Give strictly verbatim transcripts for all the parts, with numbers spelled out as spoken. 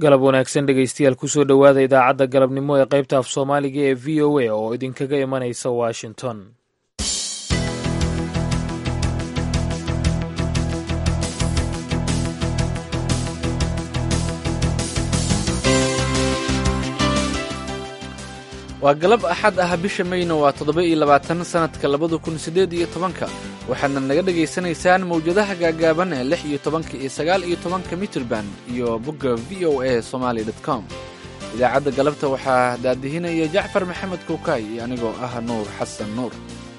galab wanaagsan dhegaystayaal kusoo dhowaada idaacadda galabnimo ee qaybta af soomaaliga ee v o a oo idinkaga imanaysa washington. waa galab axad ah, bisha mayna waa toddoba iyo labaatan sannadka labada kun siddeed iyo tobanka waxaadna naga dhegaysanaysaan mawjadaha gaagaaban ee lix iyo tobanka iyo sagaal iyo tobanka mitrband iyo bogga v o a somaali dot com. idaacadda galabta waxaa daadihinaya jacfar maxamed kuukay iyo anigoo ah nuur xasan nuur.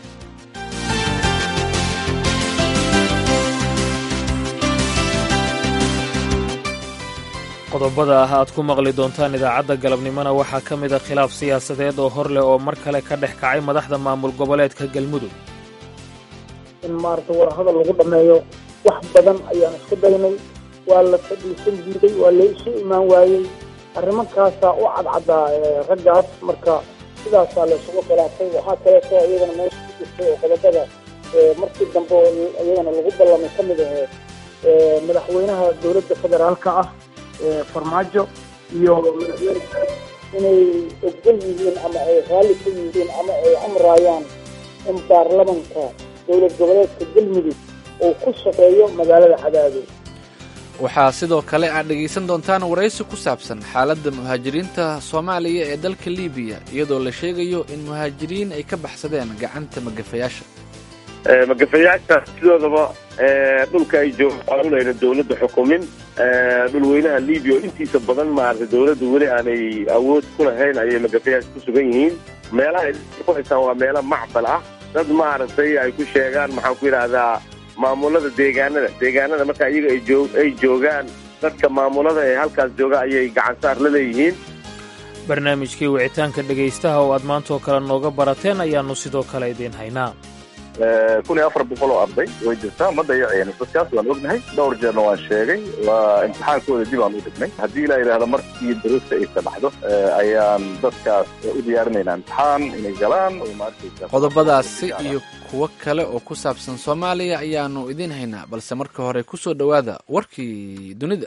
qodobada ah aad ku maqli doontaan idaacadda galabnimona waxaa ka mid a khilaaf siyaasadeed oo hor leh oo mar kale ka dhex kacay madaxda maamul goboleedka galmudug. in maaragta wadahadal lagu dhammeeyo wax badan ayaan isku daynay, waa la fadhiisan diiday, waa la isu imaan waayey. arrimankaasaa u cadcaddaa raggaas, marka sidaasaa la isugu khilaafay. waxaa kaleeto iyagana meesha ku jirtay oo qodobada markii dambe iyagana lagu ballamay ka mid ahee madaxweynaha dowladda federaalka ah farmaajo iyo madaxweyne inay ogol yihiin ama ay raalli ka yihiin ama ay amraayaan in baarlamanka dowlad goboleedka galmudug uu ku shaqeeyo magaalada cadaado. waxaa sidoo kale aad dhegaysan doontaan waraysi ku saabsan xaaladda muhaajiriinta soomaaliya ee dalka liibiya, iyadoo la sheegayo in muhaajiriin ay ka baxsadeen gacanta magafayaasha. magafayaasha sidoodaba dhulka ay joogaanayna dawladda xukumin, dhulweynaha libiya oo intiisa badan maaragtay dawladda weli aanay awood ku lahayn ayay magafayaasha ku sugan yihiin. meelaha ay ku haystaan waa meelo macbal ah, dad maaragtay ay ku sheegaan maxaan ku yidhaahdaa maamulada deegaanada deegaanada marka iyaga ay joog ay joogaan dadka maamulada ee halkaas jooga ayay gacan saar la leeyihiin. barnaamijkii wicitaanka dhegaystaha oo aad maantoo kale nooga barateen ayaannu sidoo kale idiin haynaa. kun iyo afar boqol oo arday way jirtaa, ma dayaceen dadkaas waan ognahay, dhowr jeerna waan sheegay, waa imtixaankooda dib aan u dhignay. haddii la yidhaahdo markii duruufta ay sabaxdo ayaan dadkaas u diyaarinaynaa imtixaan inay galaan. qodobadaasi iyo kuwo kale oo ku saabsan soomaaliya ayaannu idiin haynaa, balse marka hore ku soo dhowaada warkii dunida.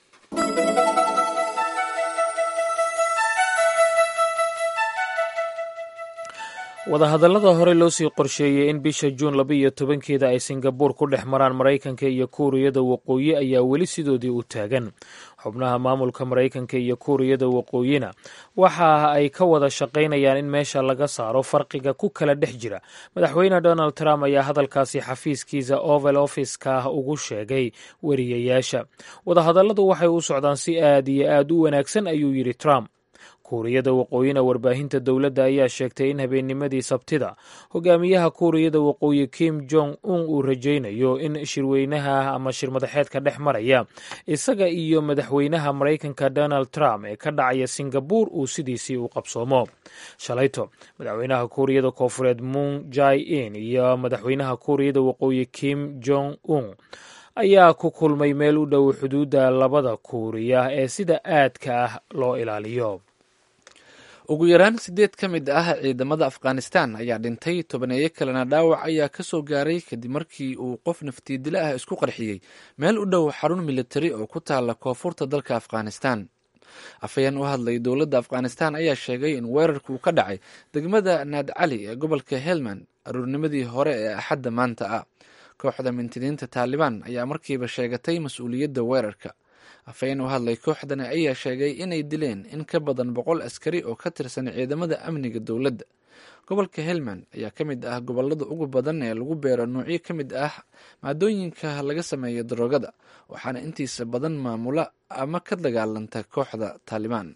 wadahadallada hore loo sii qorsheeyey in bisha juun laba iyo tobankeeda ay singabuur ku dhex maraan maraykanka iyo kuuriyada waqooyi ayaa weli sidoodii u taagan. xubnaha maamulka maraykanka iyo kuuriyada waqooyina waxa ay ka wada shaqaynayaan in meesha laga saaro farqiga ku kala dhex jira. madaxweyne donald trump ayaa hadalkaasi xafiiskiisa oval office-ka ugu sheegay weriyayaasha. wadahadalladu waxay u socdaan si aad iyo aad u wanaagsan, ayuu yidhi Trump. kuuriyada waqooyina warbaahinta dowladda ayaa sheegtay in habeennimadii sabtida hogaamiyaha kuuriyada waqooyi kim jong un uu rajaynayo in shirweynaha ama shirmadaxeedka dhex maraya isaga iyo madaxweynaha maraykanka donald trump ee ka dhacaya singabuur uu sidiisii u qabsoomo. shalayto madaxweynaha kuuriyada koofureed moon jae-in iyo madaxweynaha kuuriyada waqooyi kim jong un ayaa ku kulmay meel u dhow xuduudda labada kuuriya ee sida aadka ah loo ilaaliyo. ugu yaraan siddeed ka mid ah ciidamada afghanistan ayaa dhintay, tobaneeyo kalena dhaawac ayaa ka soo gaaray kadib markii uu qof naftiidile ah isku qarxiyey meel u dhow xarun militari oo ku taala koonfurta dalka afghanistan. afhayeen u hadlay dowladda afghanistan ayaa sheegay in weerarku ka dhacay degmada naadcali ee gobolka helmand aruurnimadii hore ee axadda maanta ah. kooxda mintidiinta taalibaan ayaa markiiba sheegatay mas-uuliyadda weerarka. afhayeen u hadlay kooxdani ayaa sheegay inay dileen in ka badan boqol askari oo ka tirsan ciidamada amniga dowladda. gobolka helmand ayaa ka mid ah gobolada ugu badan ee lagu beero noocyo ka mid ah maadooyinka laga sameeyo daroogada, waxaana intiisa badan maamula ama ka dagaalanta kooxda taalibaan.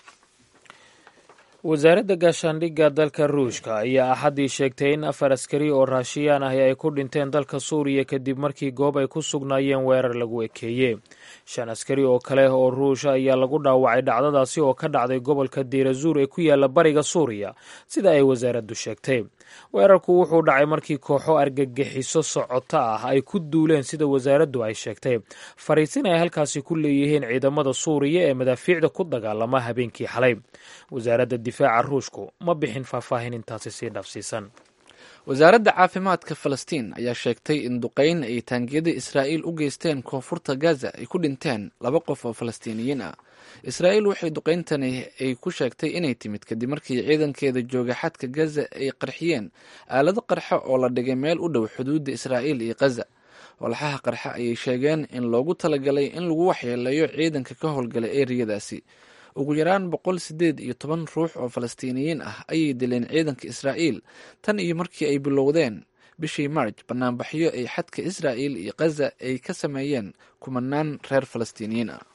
wasaaradda gaashaandhigga dalka ruushka ayaa axaddii sheegtay in afar askari oo raashiyaan ahi ay ku dhinteen dalka suuriya kadib markii goob ay ku sugnaayeen weerar lagu ekeeyey. shan askari oo kale oo ruusha ayaa lagu dhaawacay dhacdadaasi oo ka dhacday gobolka deirazuur ee ku yaala bariga suuriya, sida ay wasaaraddu sheegtay. weerarku wuxuu dhacay markii kooxo argagixiso socoto ah ay ku duuleen, sida wasaaraddu ay sheegtay, fariisin ay halkaasi ku leeyihiin ciidamada suuriya ee madaafiicda ku dagaalama habeenkii xalay. wasaaradda difaaca ruushku ma bixin faahfaahin intaasi sii dhafsiisan. wasaaradda caafimaadka falastiin ayaa sheegtay in duqeyn ay taangiyada israa'iil u geysteen koonfurta gaza ay ku dhinteen laba qof oo falastiiniyiin ah. israa'iil waxay duqeyntani ay ku sheegtay inay timid kadib markii ciidankeeda jooga xadka gaza ay qarxiyeen aalado qarxa oo la dhigay meel u dhow xuduudda israa'iil iyo gaza. walxaha qarxa ayay sheegeen in loogu talagalay in lagu waxyeeleeyo ciidanka ka howlgala eeriyadaasi. ugu yaraan boqol sideed iyo toban ruux oo falastiiniyiin ah ayay dileen ciidanka israa'iil tan iyo markii ay bilowdeen bishii marj banaanbaxyo ay xadka israa'iil iyo gaza ay ka sameeyeen kumanaan reer falastiiniyiin ah.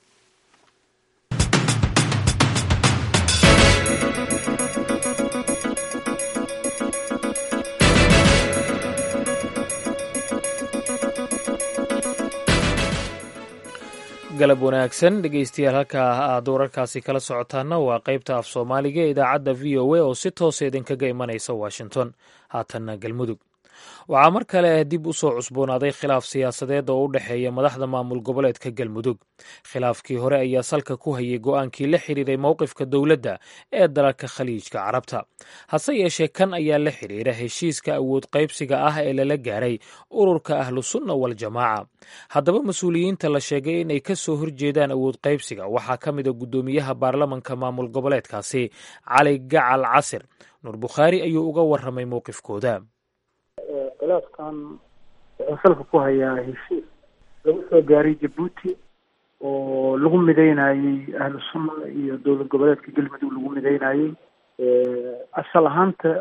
galab wanaagsan dhegeystayaal, halkaa aad wararkaasi kala socotaana waa qaybta af soomaaliga ee idaacadda v o a oo si toosa idinkaga imanaysa washington. haatanna galmudug waxaa mar kale dib u soo cusboonaaday khilaaf siyaasadeed oo u dhexeeya madaxda maamul goboleedka galmudug. khilaafkii hore ayaa salka ku hayay go'aankii la xiriiray mowqifka dowladda ee dalalka khaliijka carabta. hase yeeshee kan ayaa la xiriira heshiiska awood qaybsiga ah ee lala gaaray ururka ahlusunna waljamaaca. haddaba mas-uuliyiinta la sheegay inay ka soo horjeedaan awood qaybsiga waxaa ka mida guddoomiyaha baarlamanka maamul goboleedkaasi cali gacal casir. nuur bukhaari ayuu uga warramay mowqifkooda. khilaafkan wuxuu salka ku hayaa heshiis lagu soo gaaray jabuuti oo lagu midaynayey ahlu sunna iyo dowlad goboleedka galmudug lagu midaynayey. asal ahaanta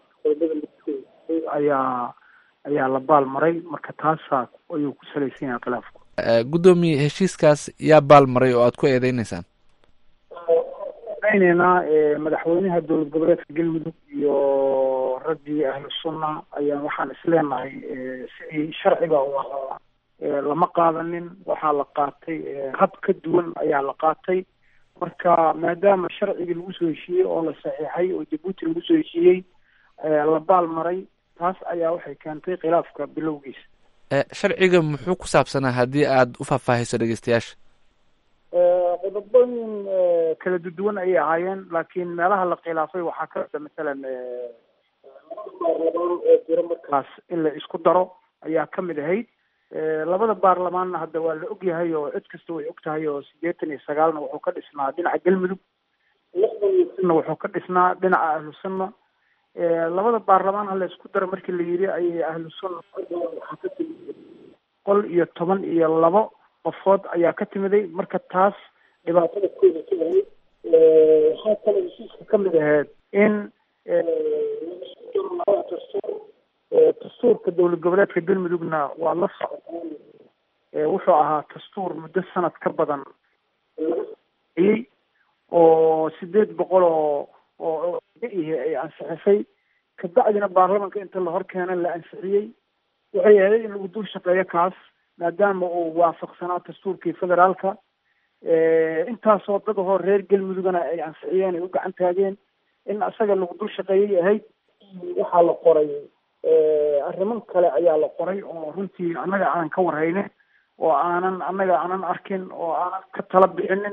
ayaa ayaa la baal maray, marka taasaa ayuu ku salaysan yahay khilaafku. guddoomiye, heshiiskaas yaa baal maray oo aad ku eedeyneysaan? eedeyneyna madaxweynaha dowlad goboleedka galmudug iyo raggii ahlu sunna ayaa waxaan isleenahay sidii sharciga u ahaa lama qaadanin, waxaa la qaatay hab ka duwan ayaa la qaatay. marka maadaama sharcigii lagu soo heshiiyey oo la saxiixay oo jabuuti lagu soo heshiiyey la baal maray, taas ayaa waxay keentay khilaafka bilowgiisa. sharciga muxuu ku saabsanaa haddii aad u faahfaahiso dhegeystayaasha? qodobooyin kala duwan ayay ahaayeen, laakiin meelaha la khilaafay waxaa ka mida masalan baarlamaan oo jiro markaas in la isku daro ayaa ka mid ahayd. labada baarlamaanna hadda waa la ogyahay oo cid kasta way og tahay oo siddeetan iyo sagaalna wuxuu ka dhisnaa dhinaca galmudug, lixdan iyo shanna wuxuu ka dhisnaa dhinaca ahlu sunna. labada baarlamaan hala isku daro markii la yidhi ayay ahlu sunna waxaa ka timid boqol iyo toban iyo labo qofood ayaa ka timiday. marka taas dhibaatada kooda ka ahayd. waxaa kale heshiiska ka mid ahayd in dastuurka dowlad goboleedka galmudugna waa la socday, wuxuu ahaa dastuur muddo sanad ka badan laga oo sideed boqol oo oo ay ansixisay, kabacdina baarlamanka inta la hor keena la ansixiyey. waxay ahayd in lagu dul shaqeeyo kaas maadaama uu waafaqsanaa dastuurkii federaalka. intaasoo dad ahoo reer galmudugana ay ansixiyeen ay u gacan taageen in asaga lagu dul shaqeeyay ahayd. waxaa la qoray arrimo kale ayaa la qoray oo runtii annaga aanan ka warhaynin oo aanan annaga aanan arkin oo aanan ka tala bixinin.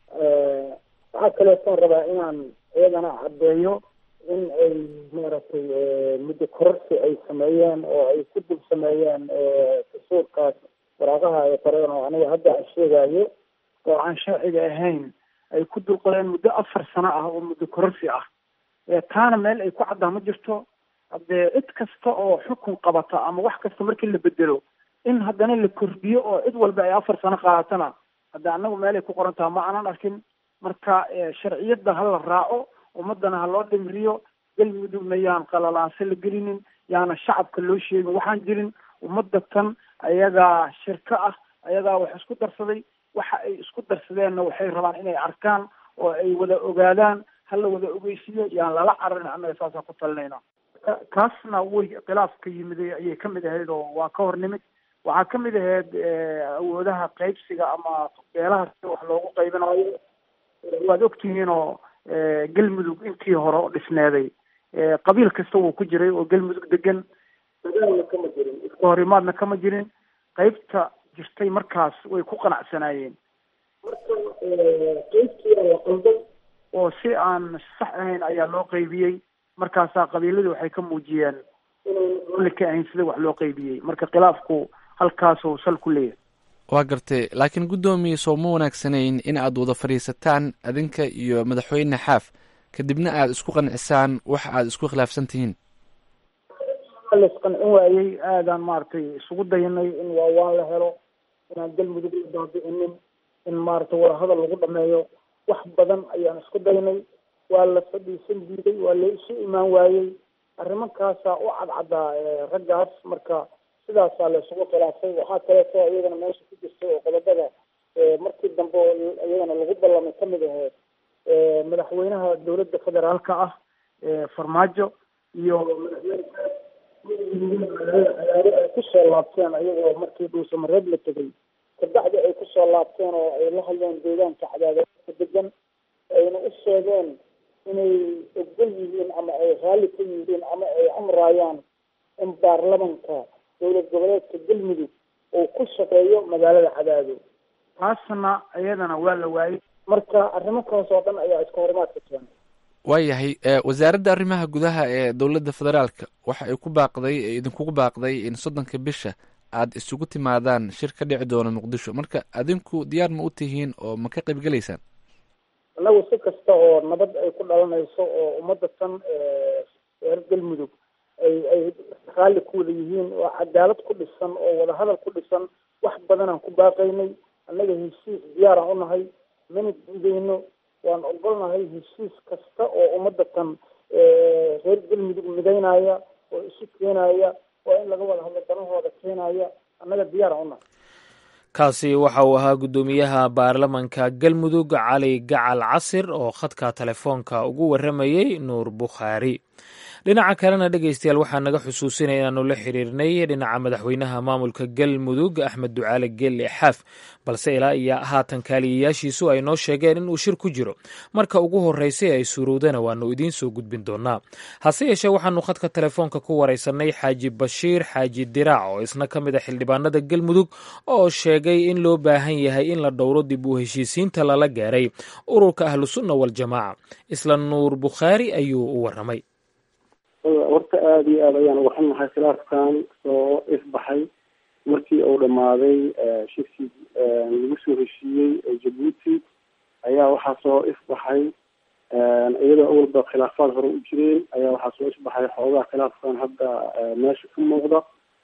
waxaa kaleetaan rabaa inaan iyadana caddeeyo in ay maaragtay muddo kororsi ay sameeyeen oo ay ku dul sameeyeen dastuurkaas waraaqaha ay qoreen oo aniga hadda aan sheegayo oo aan sharciga ahayn ay ku dul qoreen muddo afar sano ah oo muddo kororsi ah. taana meel ay ku caddaa ma jirto. haddee cid kasta oo xukun qabata ama wax kasta markii la bedelo in haddana la kordhiyo oo cid walba ay afar sano qaadatana hadda annagu meel ay ku qoran taha ma aanan arkin. marka sharciyadda ha la raaco, ummadana ha loo dhimriyo. galmudugna yaan qalalaase la gelinin, yaana shacabka loo sheegin waxaan jirin. ummadda tan ayagaa shirko ah, ayagaa wax isku darsaday. waxa ay isku darsadeenna waxay rabaan inay arkaan oo ay wada ogaadaan. ha la wada ogeysiiyo, yaan lala cararin. annaga saasaan ku talinayna. kaasna way khilaafka yimid ayay ka mid ahayd oo waa ka hor nimid. waxaa ka mid ahayd awoodaha qaybsiga ama beelaha si wax loogu qaybinayo. waad ogtihiin oo galmudug intii hore oo dhisneeday qabiil kasta wuu ku jiray oo galmudug degan. dagaalna kama jirin, iska horimaadna kama jirin. qaybta jirtay markaas way ku qanacsanaayeen. marka qaybtii la qalday oo si aan sax ahayn ayaa loo qaybiyey. markaasaa qabiiladii waxay ka muujiyeen inayna raalli ka ahayn sida wax loo qaybiyey. marka khilaafku halkaasuu sal ku leeyahay. waa gartay, laakiin guddoomiye soo ma wanaagsanayn in aad wada fadhiisataan adinka iyo madaxweyne xaaf kadibna aad isku qancisaan waxa aad isku khilaafsan tihiin? la isqancin waayey aadaan maaragtay isugu dayanay in waa waan la helo, inaan galmudug la baabi'inin, in maaragtay wadahadal lagu dhameeyo. wax badan ayaan isku daynay, waa la fadhiisan diiday, waa la isu imaan waayey. arrimankaasaa u cadcadaa raggaas, marka sidaasaa la isugu khilaafay. waxaa kaleeto iyagana meesha ku jirtay oo qodobada markii dambe iyagana lagu ballamay kamid ahayd madaxweynaha dowladda federaalka ah farmaajo iyo madaxweyne ay kusoo laabteen ayagoo markii dhuusamareeb la tegay kabacdi ay kusoo laabteen oo ay la hadleen deegaanka cadaadadka degan, ayna u sheegeen inay ogol yihiin ama ay raalli ka yihiin ama ay amraayaan in baarlamanka dowlad goboleedka galmudug uu ku shaqeeyo magaalada cadaado. taasna iyadana waa la waayey. marka arrimahaas oo dhan ayaa iska horimaadka keenay. waayahay, wasaaradda arrimaha gudaha ee dowladda federaalka waxa ay ku baaqday idinkugu baaqday in soddonka bisha aad isugu timaadaan shir ka dhici doono muqdisho. marka adinku diyaar ma u tihiin oo ma ka qayb gelaysaan? annagu si kasta oo nabad ay ku dhalanayso oo ummadda tan reer galmudug ay ay raalli ku wada yihiin oo cadaalad ku dhisan oo wadahadal ku dhisan, wax badanaan ku baaqaynay. annaga heshiis diyaaraan unahay, mana diideyno, waan ogolnahay heshiis kasta oo ummadda tan reer galmudug midaynaya oo isu keenaya oo in laga wada hadlo danahooda keenaya, annaga diyaaraan unahay. kaasi waxa uu ahaa guddoomiyaha baarlamanka galmudug cali gacal casir oo khadka telefoonka ugu warramayey nuur bukhaari. dhinaca kalena dhegeystayaal waxaa naga xusuusinaya inaanu la xiriirnay dhinaca madaxweynaha maamulka galmudug axmed ducaale geelle xaaf, balse ilaa iyo haatan kaaliyayaashiisu ay noo sheegeen inuu shir ku jiro. marka ugu horreysay ay suurowdana waanu idiin soo gudbin doonaa. hase yeeshee waxaanu khadka telefoonka ku wareysanay xaaji bashiir xaaji diraac oo isna ka mid a xildhibaanada galmudug oo sheegay in loo baahan yahay in la dhowro dib u heshiisiinta lala gaaray ururka ahlusunna waljamaaca. isla nuur bukhaari ayuu u warramay. horta aada iyo aada ayaan uga xunnahay khilaafkan soo ifbaxay markii uu dhammaaday shirkii lagu soo heshiiyey ee jabuuti ayaa waxaa soo ifbaxay iyadoo awalba khilaafaad hore u jireen ayaa waxaa soo ifbaxay xoogaa khilaafkan hadda meesha ka muuqda.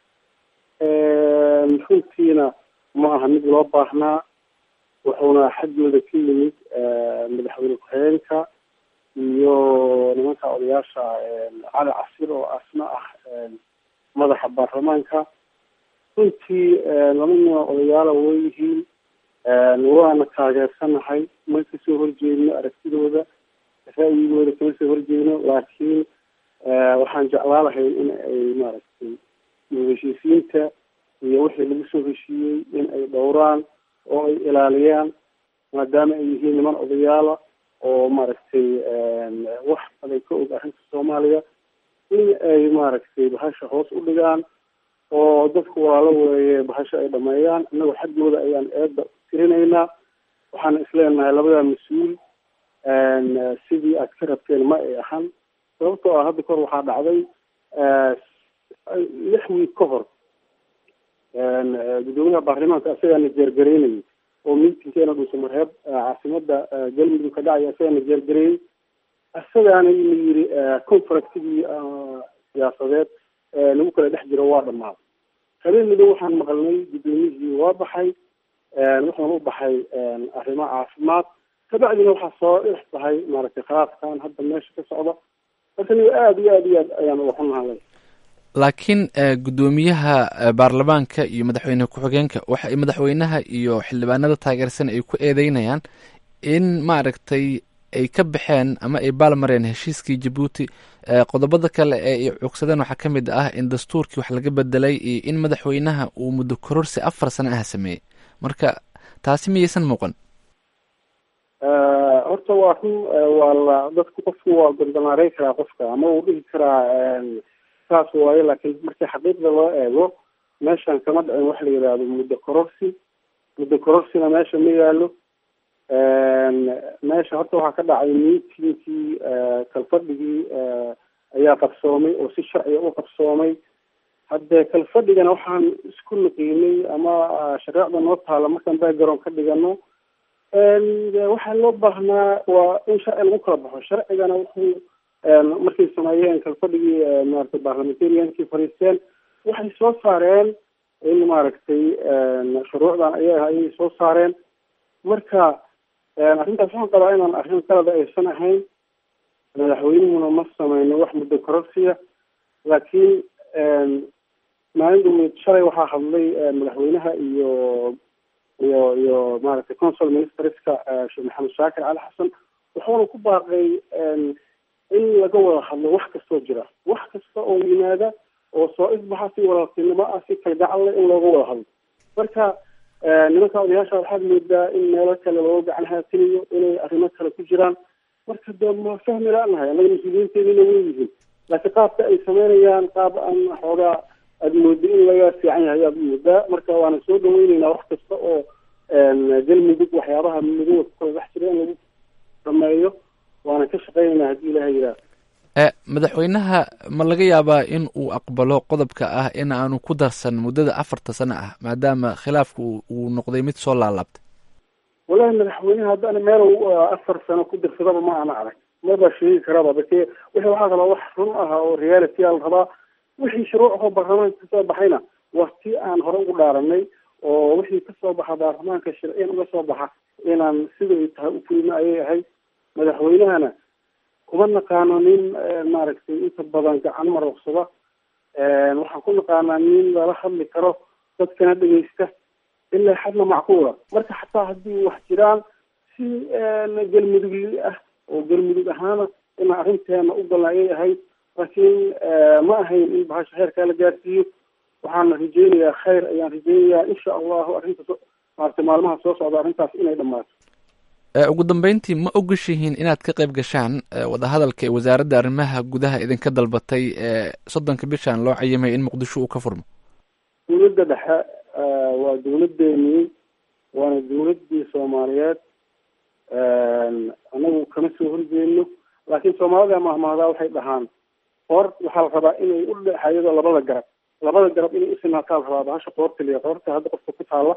runtiina ma aha mid loo baahnaa, wuxuuna xaggooda ka yimid madaxweyne ku-xigeenka iyo nimanka odayaasha cali casir oo asna ah madaxa baarlamaanka. runtii laba nin odayaala way yihiin, waana taageersanahay, ma kasoo horjeedno aragtidooda, ra'yigooda kama soo horjeedno, laakiin waxaan jeclaa lahay in ay maaragtay heshiisiinta iyo wixii lagu soo heshiiyey in ay dhowraan oo ay ilaaliyaan, maadaama ay yihiin niman odayaala oo maaragtay wax badan ka og arrinta soomaaliya, in ay maaragtay bahasha hoos u dhigaan oo dadku walaalo weeye bahasha ay dhameeyaan. innagoo xaggooda ayaan eedda tirinaynaa, waxaana isleenahay labada mas-uul sidii aad ka rabteen ma ay ahan, sababtoo ah hadda kahor waxaa dhacday lix wiig ka hor guddoomiyaha baarlamaanka isagaana jeergaraynayay oo miitinkeena dhuusamareeb caasimada galmudug ka dhacaya isagana jeergareeyey, isagaana la yiri conferencigii siyaasadeed lagu kala dhex jiro waa dhammaaday. habeen midow waxaan maqalnay guddoomiyihii waa baxay, wuxuuna u baxay arrimo caafimaad, kabacdina waxaa soo dhex baxay maaragtay khilaafkan hadda meesha ka socda. marka niga aada iyo aada iyo aad ayaan uga xunnahay. laakiin guddoomiyaha baarlamaanka iyo madaxweyne ku-xigeenka waxa ay madaxweynaha iyo xildhibaanada taageersan ay ku eedeynayaan in maaragtay ay ka baxeen ama ay baalmareen heshiiskii jabuuti. qodobada kale ee ay cugsadeen waxaa ka mid ah in dastuurkii wax laga bedelay iyo in madaxweynaha uu muddo kororsi afar sano ah sameeyey. marka taasi miyaysan muuqan? horta waa run, waa la dadku qofku waa gondamaareyn karaa qofka ama uu dhihi karaa saas waayo, laakiin markii xaqiiqda loo eego meeshan kama dhicin wax la yidhaahdo muddo kororsi. muddo kororsina meesha ma yaalo. meesha horta waxaa ka dhacay miitinkii kalfadhigii ayaa qabsoomay oo si sharciga u qabsoomay. hadde kalfadhigana waxaan isku nuqiinay ama shareecda noo taala markaan background ka dhigano waxaa loo baahnaa waa in sharci lagu kala baxo. sharcigana wuxuu markay sameeyeen kalfadhigii maaragtay parliamentariankii fariisteen waxay soo saareen in maaragtay shuruucdan ay ayay soo saareen. marka arrintaas waxaan qabaa inaan arrin kalada aysan ahayn. madaxweynuhuna ma sameyno wax muddo kororsiya, laakiin maalin dhaweyd shalay waxaa hadlay madaxweynaha iyo iyo iyo maaragtay consul ministerska sheekh maxamed shaakir cali xasan, wuxuuna ku baaqay in laga wada hadlo wax kastoo jira, wax kasta oo yimaada oo soo isbaxa si walaaltinimo ah, si kalgacal leh in looga wada hadlo. marka nimanka odayaasha waxaad moodaa in meelo kale looga gacan haatinayo, inay arrimo kale ku jiraan. marka de ma fahmi laanahay annaga mas-uuliyiinteedina way yihiin, laakiin qaabka ay sameynayaan qaab aan xoogaa aad moodo in laga fiican yahay ayaad moodaa. marka waana soo dhaweyneynaa wax kasta oo galmudug waxyaabaha midooda ku kala dhex jira in lagu sameeyo, waana ka shaqeyneynaa haddii ilaha yidhaah. madaxweynaha ma laga yaabaa in uu aqbalo qodobka ah in aanu ku darsan muddada afarta sano ah, maadaama khilaafku uu noqday mid soo laalaabtay? wallahi madaxweynaha haddana meel afar sano ku dirsadaba ma ana arag, maba sheegi karaba. bake wixii waxaa rabaa wax run ah oo reality a la rabaa. wixii shuruucoo baarlamaanka kasoo baxayna waa tii aan hore ugu dhaaranay, oo wixii kasoo baxa baarlamaanka sharciyan uga soo baxa inaan siday tahay u fulino ayay ahayd. madaxweynahana kuma naqaano nin maaragtay inta badan gacan maroqsada. waxaan ku naqaanaa nin lala hadli karo, dadkana dhegeysta ilaa xadna macquula. marka xataa haddii wax jiraan si galmudugli ah oo galmudug ahaana ina arrinteena u galna ayay ahayd, laakiin ma ahayn in bahasha heerkaa la gaarsiiyo. waxaana rajeynayaa khayr ayaan rajeynayaa insha allahu arrinta maaragtay maalmaha soo socda arrintaas inay dhammaato. ugu dambeyntii ma ogashihiin inaad ka qayb gashaan wadahadalka ee wasaaradda arrimaha gudaha idinka dalbatay ee soddonka bishan loo cayimay in muqdisho uu ka furmo? dawladda dhexe waa dawladeenii, waana dawladdii soomaaliyeed. anagu kama soo horjeedno, laakiin soomaalida mahmahdaa waxay dhahaan qoor waxaa la rabaa inay u dhexayado labada garab labada garab inay usinaataa la rabaa. bahasha qoorta liya qoorta hadda qofka ku taalla.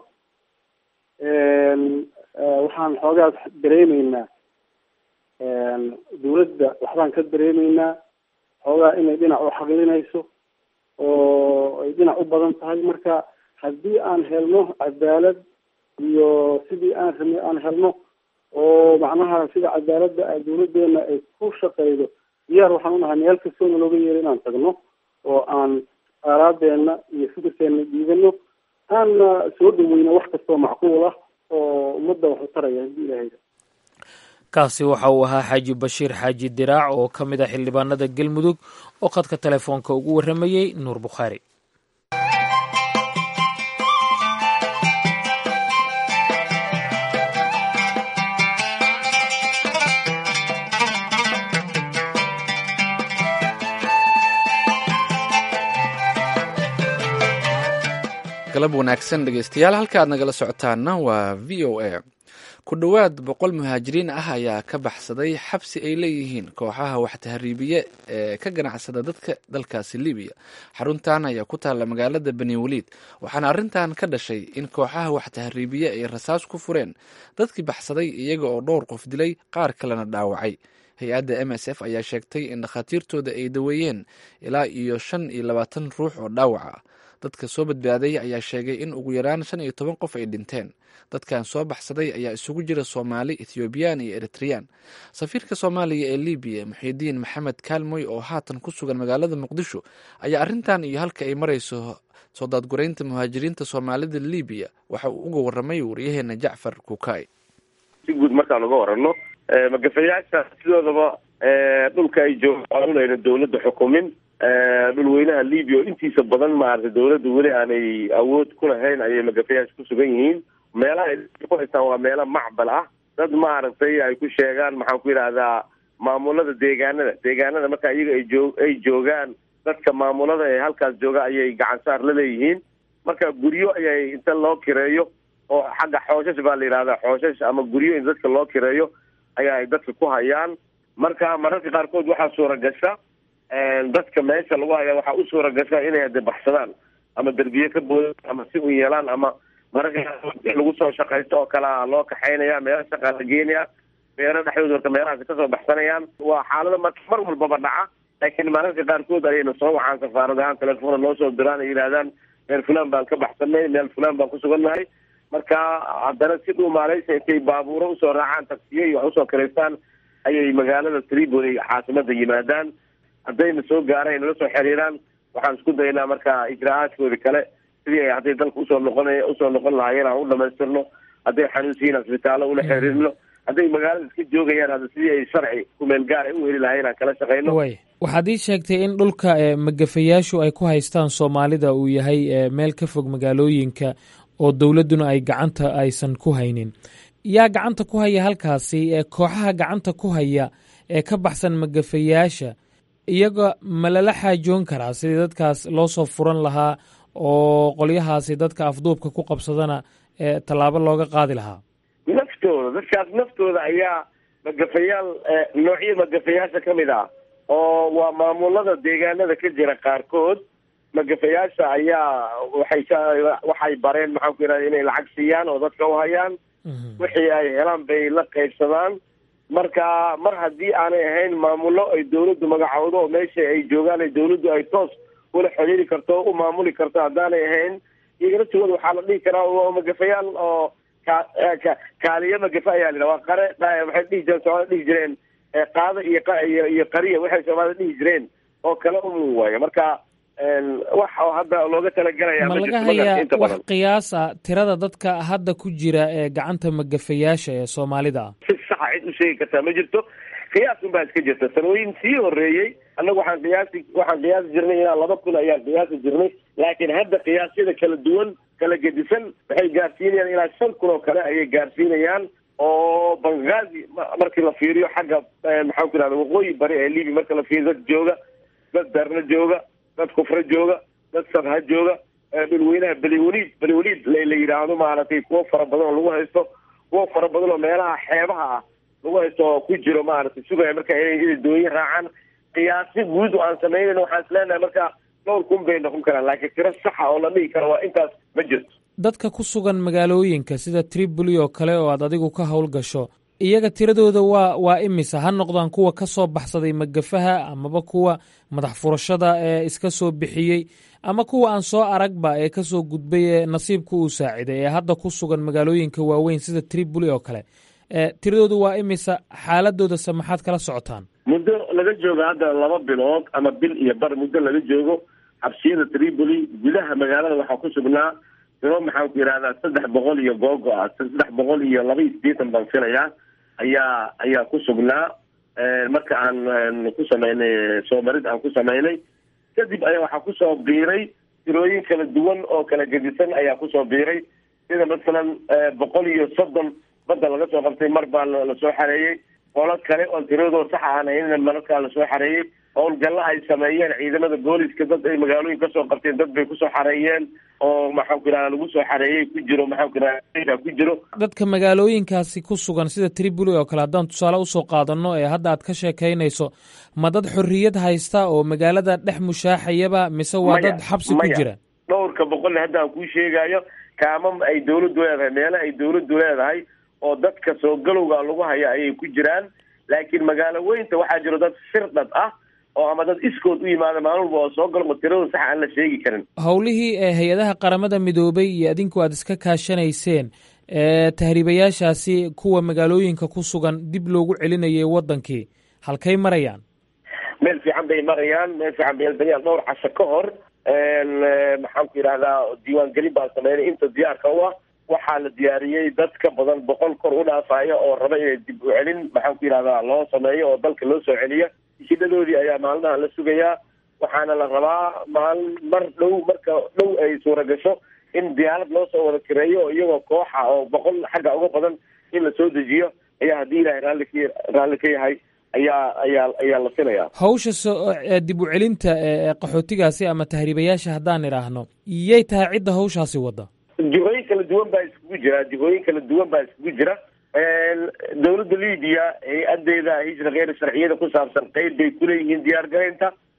waxaan xoogaa dareemeynaa dawladda waxbaan ka dareemeynaa xoogaa inay dhinac u xaqlinayso oo ay dhinac u badan tahay. marka haddii aan helno cadaalad iyo sidii aan rabnay aan helno oo macnaha sida cadaaladda a dawladeena ay ku shaqeydo, diyaar waxaan unahay meel kastoona looga yeero inaan tagno oo aan aaraadeena iyo fikirkeena dhiibano, aana soo dhaweyno wax kastoo macquul ah oo ummadda wax u taraya haddii ilaahay. kaasi waxa uu ahaa xaaji bashiir xaaji diraac oo ka mid ah xildhibaanada galmudug oo khadka telefoonka ugu warramayey nuur bukhaari. galab wanaagsan dhegeystayaal, halka aad nagala socotaana waa v o a. ku dhowaad boqol muhaajiriin ah ayaa ka baxsaday xabsi ay leeyihiin kooxaha wax tahriibiye ee ka ganacsada dadka dalkaasi libiya. xaruntan ayaa ku taalla magaalada bani waliid, waxaana arrintan ka dhashay in kooxaha wax tahriibiye ay rasaas ku fureen dadkii baxsaday iyaga oo dhowr qof dilay, qaar kalena dhaawacay. hay-adda m s f ayaa sheegtay in dhakhaatiirtooda ay daweeyeen ilaa iyo shan iyo labaatan ruux oo dhaawac ah. dadka soo badbaaday ayaa sheegay in ugu yaraan shan iyo toban qof ay dhinteen. dadkan soo baxsaday ayaa isugu jira Soomaali, Ethioobiyaan iyo Eritrean. safiirka Soomaaliya ee Libiya Muxiidiin Maxamed Kaalmoy oo haatan ku sugan magaalada Muqdisho ayaa arrintan iyo halka ay marayso soo daadgureynta muhaajiriinta Soomaalida Libiya waxa uu uga warramay wariyaheena Jacfar Kukaay. si guud markaan uga warrano magafayaasha sidoodaba dhulka ay joogaan dawladda xukumin dhulweynaha Libiya intiisa badan maartay dawladdu weli aanay awood ku lahayn ayay magafayaasha ku sugan yihiin. meelaha ay ku haystaan waa meelo macbal ah, dad maaragtay ay ku sheegaan maxaan ku yidhaahdaa maamulada deegaanada deegaanada marka iyaga ay joog ay joogaan dadka maamulada ee halkaas jooga ayay gacan saar la leeyihiin. marka guryo ayay inta loo kireeyo oo xagga xooshash baa la yidhahdaa xooshash ama guryo in dadka loo kireeyo ayaa ay dadka ku hayaan. marka mararka qaarkood waxaa suura gasha dadka meesha lagu haya waxaa u suura gasha inay hade baxsadaan ama derbiye ka boodaan ama si u yeelaan ama mararka lagu soo shaqaysto oo kalea loo kaxaynaya meelo shaqaa la geenaya beero dhexdooda horta meelahaasi kasoo baxsanayaan. waa xaalada marka mar walbaba dhaca, laakiin mararka qaarkood ayayna soo wacaan safaarad ahaan telefoona noo soo diraan ay yidhahdaan meel fulaan baan ka baxsanay, meel fulaan baan ku sugannahay. marka haddana si dhow maaleysa intay baabuuro usoo raacaan taksiyo iyo wax usoo karaystaan ayay magaalada Tripoli caasimada yimaadaan. haddayna soo gaaraan ay nala soo xiriiraan waxaan isku daynaa marka ijraa'aadkooda kale sidii ay hadday dalka usoo noqonay usoo noqon lahaayeen aan u dhamaystirno, hadday xanuunsiin isbitaallo ula xiriirno, hadday magaalada iska joogayaan hadda sidii ay sharci kumeel gaar ay u heli lahaayeen aan kala shaqayno. way waxaad ii sheegtay in dhulka magafayaashu ay ku haystaan Soomaalida uu yahay meel ka fog magaalooyinka oo dowladduna ay gacanta aysan ku haynin. yaa gacanta ku haya halkaasi ee kooxaha gacanta ku haya ee ka baxsan magafayaasha iyaga ma lala xaajoon karaa sidii dadkaas loo soo furan lahaa oo qolyahaasi dadka afduubka ku qabsadana ee tallaabo looga qaadi lahaa? naftooda dadkaas naftooda ayaa magafayaal noocyo magafayaasha ka mid ah oo waa maamulada deegaanada ka jira qaarkood. magafayaasha ayaa waxay waxay bareen maxaan ku yidhahda inay lacag siiyaan oo dadka u hayaan, wixii ay helaan bay la qaybsadaan. marka mar haddii aanay ahayn maamulo ay dawladdu magacoodo oo meesha ay joogaan ay dawladdu ay toos ula xiriiri karto o u maamuli karto haddaanay ahayn, iyagana sigooda waxaa la dhihi karaa oo magafayaal oo ka kaaliya magafa ayaa la waa qare waxay dhihi jireen soomaalida dhihi jireen qaado iyo iyo qariya waxay soomaalida dhihi jireen oo kale umu waayo. marka wax oo hadda looga talagalaya ma laga hayaa wax qiyaas ah tirada dadka hadda ku jira ee gacanta magafayaasha ee Soomaalida ah? si sax ah cid u sheegi kartaa ma jirto, qiyaas un baa iska jirta. sanooyin sii horeeyey annagu waxaan qiyaasi waxaan qiyaasi jirnay ilaa laba kun ayaan qiyaasi jirnay, laakiin hadda qiyaasyada kala duwan kala gedisan waxay gaarsiinayaan ilaa shan kun oo kale ayay gaarsiinayaan. oo Benghazi markii la fiiriyo xagga maxaan ku yidhahda waqooyi bari ee Liibi marka la fiiriyo dad jooga, dad darna jooga, dad kufra jooga, dad sabha jooga, dhulweynaha beliwaliid beliwaliid la yidhaahdo maaragtay kuwo fara badan oo lagu haysto, kuwo fara badan oo meelaha xeebaha ah lagu haysto oo ku jiro maaragtay sugaya marka inay dooyin raacaan. qiyaasi guud oo aan sameynayna waxaan isleenahay marka dhowr kun bay noqon karaan, laakiin tiro saxa oo la dhihi karo waa intaas ma jirto. dadka ku sugan magaalooyinka sida Tripoli oo kale oo aad adigu ka howlgasho iyaga tiradooda waa waa imisa, ha noqdaan kuwa ka soo baxsaday magafaha amaba kuwa madax furashada ee iska soo bixiyey ama kuwa aan soo aragba ee ka soo gudbay ee nasiibku uu saaciday ee hadda ku sugan magaalooyinka waaweyn sida Tripoli oo kale. tiradooda waa imisa, xaaladooda se maxaad kala socotaan? muddo laga joogo hadda laba bilood ama bil iyo bar muddo laga joogo xabsiyada Tripoli gudaha magaalada waxaa ku sugnaa tiro maxaan ku yidhahdaa saddex boqol iyo googo ah saddex boqol iyo laba iyo siddeetan baan filayaa ayaa ayaa ku sugnaa. marka aan ku samaynay soo marid aan ku samaynay kadib ayaa waxaa kusoo biiray tirooyin kala duwan oo kala gedisan ayaa kusoo biiray, sida masalan boqol iyo soddon badda laga soo qabtay mar baa lasoo xareeyey, qolo kale oo tiradoo sax aan ahayn markaa lasoo xareeyey. howlgalla ay sameeyeen ciidamada booliska dad ay magaalooyin kasoo qabteen dad bay kusoo xareeyeen oo maxaan ku yidhahda lagu soo xareeyey ku jiro maxaan ku yidhahda ku jiro. dadka magaalooyinkaasi ku sugan sida Tripoli oo kale haddaan tusaale usoo qaadano ee hadda aad ka sheekaynayso, ma dad xorriyad haysta oo magaalada dhex mushaaxayaba mise waa dad xabsi ku jira? dhowrka boqol hadda aan kuu sheegayo kaamam ay dawladdu leedahay, meelo ay dawladdu leedahay oo dadka soo galowga lagu haya ayay ku jiraan, laakiin magaalo weynta waxaa jiro dad firdhad ah oo ama dad iskood u yimaada maalin walba oo soo galo tirada sax aan la sheegi karin. howlihii ee hay-adaha qaramada midoobay iyo adinku aad iska kaashanayseen ee tahriibayaashaasi kuwa magaalooyinka ku sugan dib loogu celinayay wadankii halkay marayaan? meel fiican bay marayaan, meel fiican bay marayaan. dhowr casho ka hor maxaan ku yidhahdaa diiwaangelin baan sameynay inta diyaarka u ah. waxaa la diyaariyey dad ka badan boqol kor u dhaafaya oo raba inay dib u celin maxaan ku yidhahdaa loo sameeyo oo dalka loo soo celiya. hidhadoodii ayaa maalmaha la sugayaa, waxaana la rabaa maalin mar dhow marka dhow ay suura gasho in diyaarad loo soo wada kireeyo oo iyagoo kooxa oo boqol xagga uga badan in la soo dejiyo ayaa haddii ilaahay raalli ka raalli ka yahay ayaa ayaa ayaa la filayaa. hawsha dib u celinta ee qaxootigaasi ama tahriibayaasha haddaan idhaahno iyay tahay cidda hawshaasi wadda? jihooyin kala duwan baa iskugu jira jihooyin kala duwan baa iskugu jira dawladda Liibiya hay-adeeda hijra kheyr sharciyada ku saabsan qeyb bay kuleeyihiin diyaar garaynta.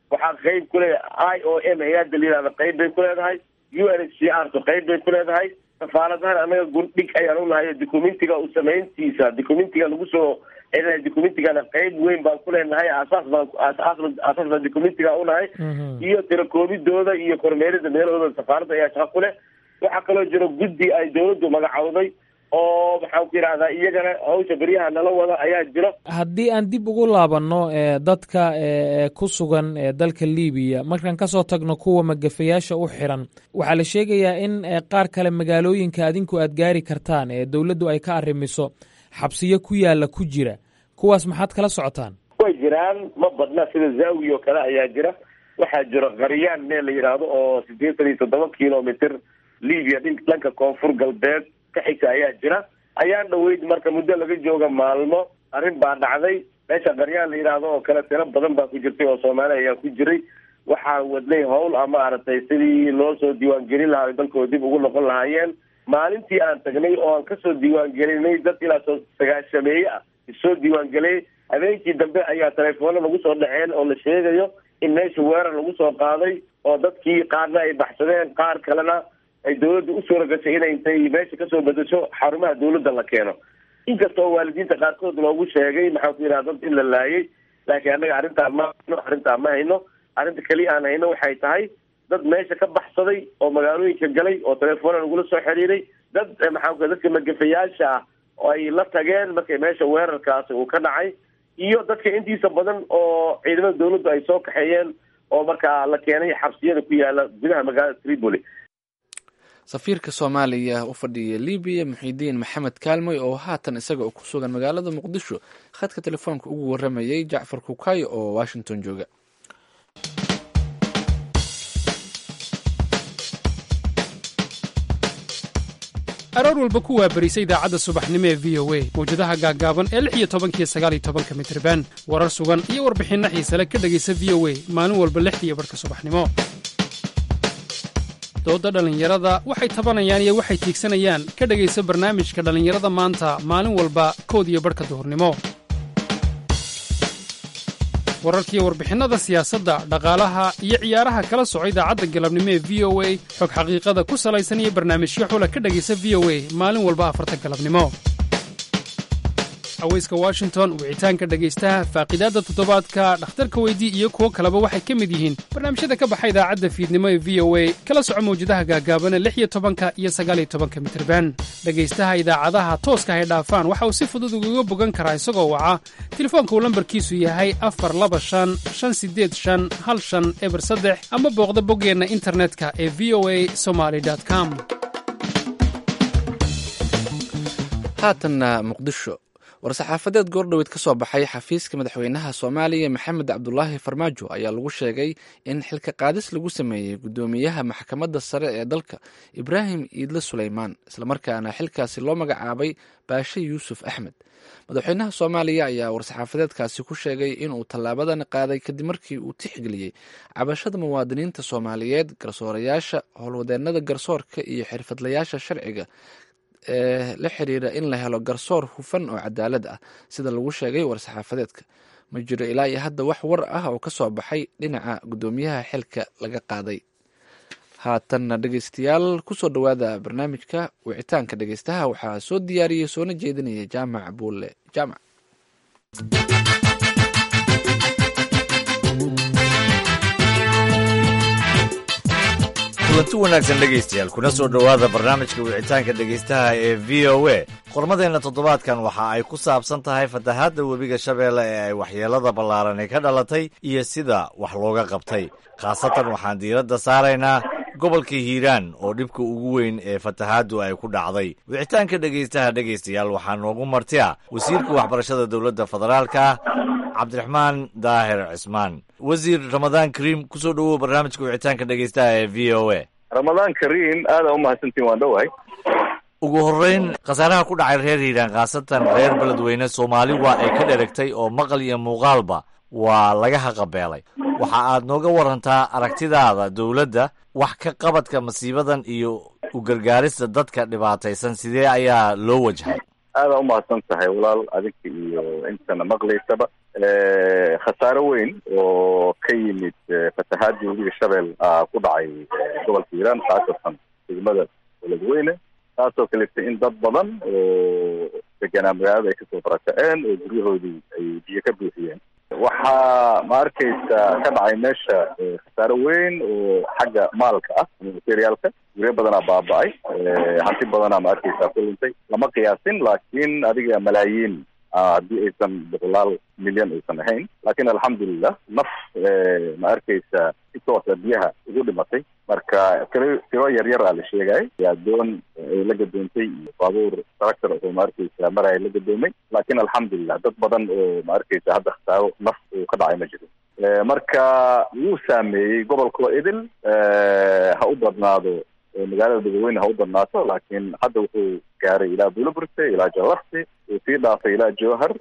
waxaa qayb ku leedahay i o m hay-adda la yihahda qayb bay ku leedahay u n h c r to qayb bay ku leedahay safaaradahan anaga gundhig ayaan unahay documentiga u samayntiisa documentiga lagu soo celinayo documentigana qayb weyn baan ku leenahay aasaas baan aasaas baan documentiga unahay iyo tirakoobidooda iyo kormeerida meelahooda safaaradda ayaa shaqo ku leh waxaa kaloo jiro guddi ay dawladdu magacowday oo maxaan ku yidhahdaa iyagana hawsha beryaha nala wada ayaa jiro. haddii aan dib ugu laabanno dadka ku sugan dalka libiya markaan kasoo tagno kuwa magafayaasha u xiran waxaa la sheegayaa in qaar kale magaalooyinka adinku aad gaari kartaan ee dawladdu ay ka arrimiso xabsiyo ku yaala ku jira kuwaas maxaad kala socotaan? way jiraan ma badna sida zaawi oo kale ayaa jira waxaa jiro qaryaan meel la yidhaahdo oo sideetan iyo toddoba kilomitr libiya dhanka koonfur galbeed ka xigta ayaa jira ayaan dhaweyd marka muddo laga jooga maalmo arrin baa dhacday meesha qaryaan la yidhaahdo oo kale tiro badan baa ku jirtay oo soomaali ayaa ku jiray waxaa wadnay hawl ama aragtay sidii loo soo diiwaangelin lahaa dalkooda dib ugu noqon lahaayeen maalintii aan tagnay oo aan kasoo diiwaangelinay dad ilaa soo sagaashameeye ah isoo diiwaangeliyay habeenkii dambe ayaa telefoona lagu soo dhaceen oo la sheegayo in meesha weerar lagu soo qaaday oo dadkii qaarna ay baxsadeen qaar kalena ay dawladda u suura gashay inay intay meesha kasoo bedesho xarumaha dawladda la keeno inkasta oo waalidiinta qaarkood loogu sheegay maxaan ku yidhaha dad in la laayay laakiin annaga arrintaa ma hayno arrintaa ma hayno arrinta keliya aan hayno waxay tahay dad meesha ka baxsaday oo magaalooyinka galay oo telefoona lagula soo xiriiray dad maxaan ku dadka magafayaasha ah oo ay la tageen markay meesha weerarkaasi uu ka dhacay iyo dadka intiisa badan oo ciidamada dawladdu ay soo kaxeeyeen oo markaa la keenay xabsiyada ku yaala gudaha magaalada Tripoli. safiirka soomaaliya u fadhiya libiya muxiidiin maxamed kaalmoy oo haatan isaga oo ku sugan magaalada muqdisho khadka telefoonka ugu waramayay jacfar kukayo oo washington jooga. aroor walba ku waabarisa idaacadda subaxnimo ee v o a mawjadaha gaaggaaban ee lix iyo tobankiyo sagaal iyo tobanka mitirban warar sugan iyo warbixinno xiisale ka dhegaysa v o a maalin walba lixdiiyo barhka subaxnimo. dooda dhallinyarada waxay tabanayaan iyo waxay tiigsanayaan ka dhegaysa barnaamijka dhallinyarada maanta maalin walba kood iyo barhka duhurnimo. wararkiiyo warbixinnada siyaasadda dhaqaalaha iyo ciyaaraha kala soco idaacadda galabnimo ee v o a xog xaqiiqada ku salaysan iyo barnaamijyo xula ka dhegaysa v o a maalin walba afarta galabnimo. haweyska washington wicitaanka dhegaystaha faaqidaadda toddobaadka dhakhtarka weydii iyo kuwo kaleba waxay ka mid yihiin barnaamijyada ka baxa idaacadda fiidnimo ee v o a kala soco mawjadaha gaagaabana lix iyo tobanka iyo sagaal iyo tobanka mitirban dhegaystaha idaacadaha tooska hay dhaafaan waxa uu si fudud ugaga bogan karaa isagoo waca telefoonka uu lambarkiisu yahay afar laba shan shan sideed shan hal shan eber saddex ama booqda boggeenna internetka ee v o a somaly com. haatanna muqdisho war-saxaafadeed goordhoweed ka soo baxay xafiiska madaxweynaha soomaaliya maxamed cabdulaahi farmaajo ayaa lagu sheegay in xilka qaadis lagu sameeyey guddoomiyaha maxkamadda sare ee dalka ibraahim iidle suleymaan islamarkaana xilkaasi loo magacaabay baashe yuusuf axmed. madaxweynaha soomaaliya ayaa war-saxaafadeedkaasi ku sheegay inuu tallaabadan qaaday kadib markii uu tixgeliyey cabashada muwaadiniinta soomaaliyeed garsoorayaasha howlwadeennada garsoorka iyo xirfadlayaasha sharciga ee la xiriira in la helo garsoor hufan oo cadaalad ah sida lagu sheegay war-saxaafadeedka. ma jiro ilaa iyo hadda wax war ah oo ka soo baxay dhinaca guddoomiyaha xilka laga qaaday. haatanna dhegeystayaal kusoo dhowaada barnaamijka wicitaanka dhegeystaha waxaa soo diyaariyey soona jeedinaya jaamac buulle jaamac. kulanti wanaagsan dhegaystayaal kuna soo dhowaada barnaamijka wicitaanka dhegaystaha ee v o a qormadeenna toddobaadkan waxa ay ku saabsan tahay fatahaadda webiga shabeelle ee ay waxyeelada ballaarani ka dhalatay iyo sida wax looga qabtay khaasatan waxaan diiradda saaraynaa gobolka hiiraan oo dhibka ugu weyn ee fatahaaddu ay ku dhacday. wicitaanka dhegaystaha dhegaystayaal waxaa noogu martiya wasiirka waxbarashada dowladda federaalka cabdiraxmaan daahir cismaan. wasiir ramadaan kariim kusoo dhowow barnaamijka wicitaanka dhegaystaha ee v o a. ramadaan kariim aada umahadsantiin waan dhowahay. ugu horreyn khasaaraha ku dhacay reer hiiraan khaasatan reer beledweyne soomaali waa ay ka dheragtay oo maqal iyo muuqaalba waa laga haqabeelay. waxa aad nooga warantaa aragtidaada dowladda wax ka qabadka masiibadan iyo u gargaarista dadka dhibaataysan sidee ayaa loo wajhay? aada umahadsan tahay walaal adinka iyo intana maqlaysaba khasaaro weyn oo ka yimid fatahaadii webiga Shabeelle ku dhacay gobolka Hiiraan khaasatan degmada Beledweyne taasoo kaleetay in dad badan oo deganaa magaalada ay kasoo barakaceen oo guryahoodii ay biyo ka buuxiyeen. waxaa ma arkaysa ka dhacay meesha khasaaro weyn oo xagga maalka ah materiaalka guryo badanaa baaba'ay hanti badanaa ma arkaysa ku luntay lama qiyaasin laakiin adiga malaayiin haddii aysan boqolaal milyan aysan ahayn laakiin alxamdulilah naf ma arkaysa si toosa biyaha ugu dhimatay marka tiro yar yar aa la sheegay adoon ay la gadoontay iyo baabuur tractor oo ma arkaysa mar ay la gadoomay laakiin alxamdulilah dad badan oo ma arkaysa hadda khasaaro naf uu ka dhacay ma jiro marka wuu saameeyey gobolka idil ha u badnaado magaalada Beledweyne ha u badnaato laakiin hadda wuxuu gaaray ilaa Buulaburte ilaa Jawhar uu sii dhaafay ilaa Jowhar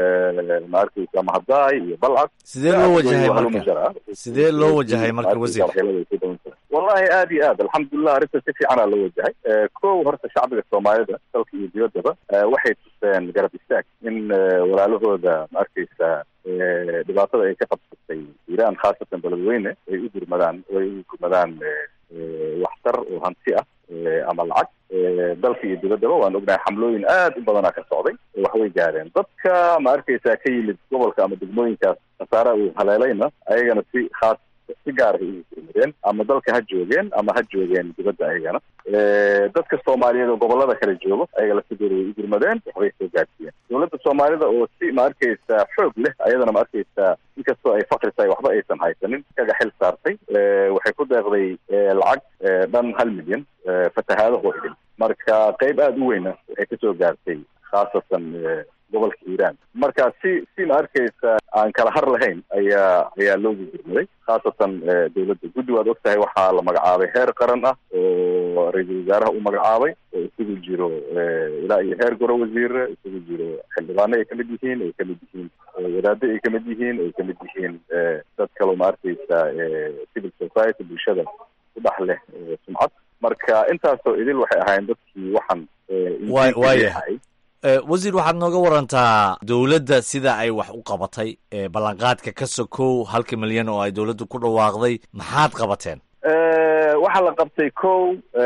ma arkaysa Mahadaay iyo Balcad. sidee loo wajahay marka sidee loo wajahay marka wasiir wallahi aad iyo aad alxamdulilah arrinta si fiican aa loo wajahay kow horta shacbiga Soomaalida dalka iyo dibaddaba waxay tuseen garab istaag in walaalahooda ma arkaysa dhibaatada ay ka qabsatay Hiiraan khaasatan Beledweyne ay u gurmadaan way u gurmadaan waxtar oo hanti ah ama lacag dalka iyo dibaddaba waan ognahay xamlooyin aad u badanaa ka socday wax way gaareen dadka ma arkaysa ka yimid gobolka ama degmooyinkaas khasaara uu haleelayna ayagana si khaas si gaar ah ugu gurmadeen ama dalka ha joogeen ama ha joogeen dibadda ayagana dadka Soomaaliyeed oo gobolada kala joogo ayaga la sidoo u gurmadeen waxay soo gaarsiiyeen dowladda Soomaalida oo si ma arkaysa xoog leh ayadana ma arkaysa inkastoo ay faqri tahay waxba aysan haysanin kaga xil saartay waxay ku deeqday lacag dhan hal milyan fatahaadaha idin marka qayb aad u weyn waxay ka soo gaartay khaasatan gobolka Hiiraan marka si si ma arkaysa aan kala har lahayn ayaa ayaa loogu gurmaday khaasatan dowladda guddi waad ogtahay waxaa la magacaabay heer qaran ah oo ra'iisul wasaaraha u magacaabay oo isugu jiro ilaa iyo heer goro wasiir isugu jiro xildhibaano ay kamid yihiin ay kamid yihiin wadaado ay kamid yihiin ay kamid yihiin dad kale ma arkaysa civil society bulshada u dhex leh sumcad marka intaasoo idil waxay ahaayeen dadkii waxaan waayahay wasiir waxaad nooga warantaa dowladda sida ay wax u qabatay ballanqaadka ka sokow halka milyan oo ay dowladdu ku dhawaaqday maxaad qabateen waxaa la qabtay kow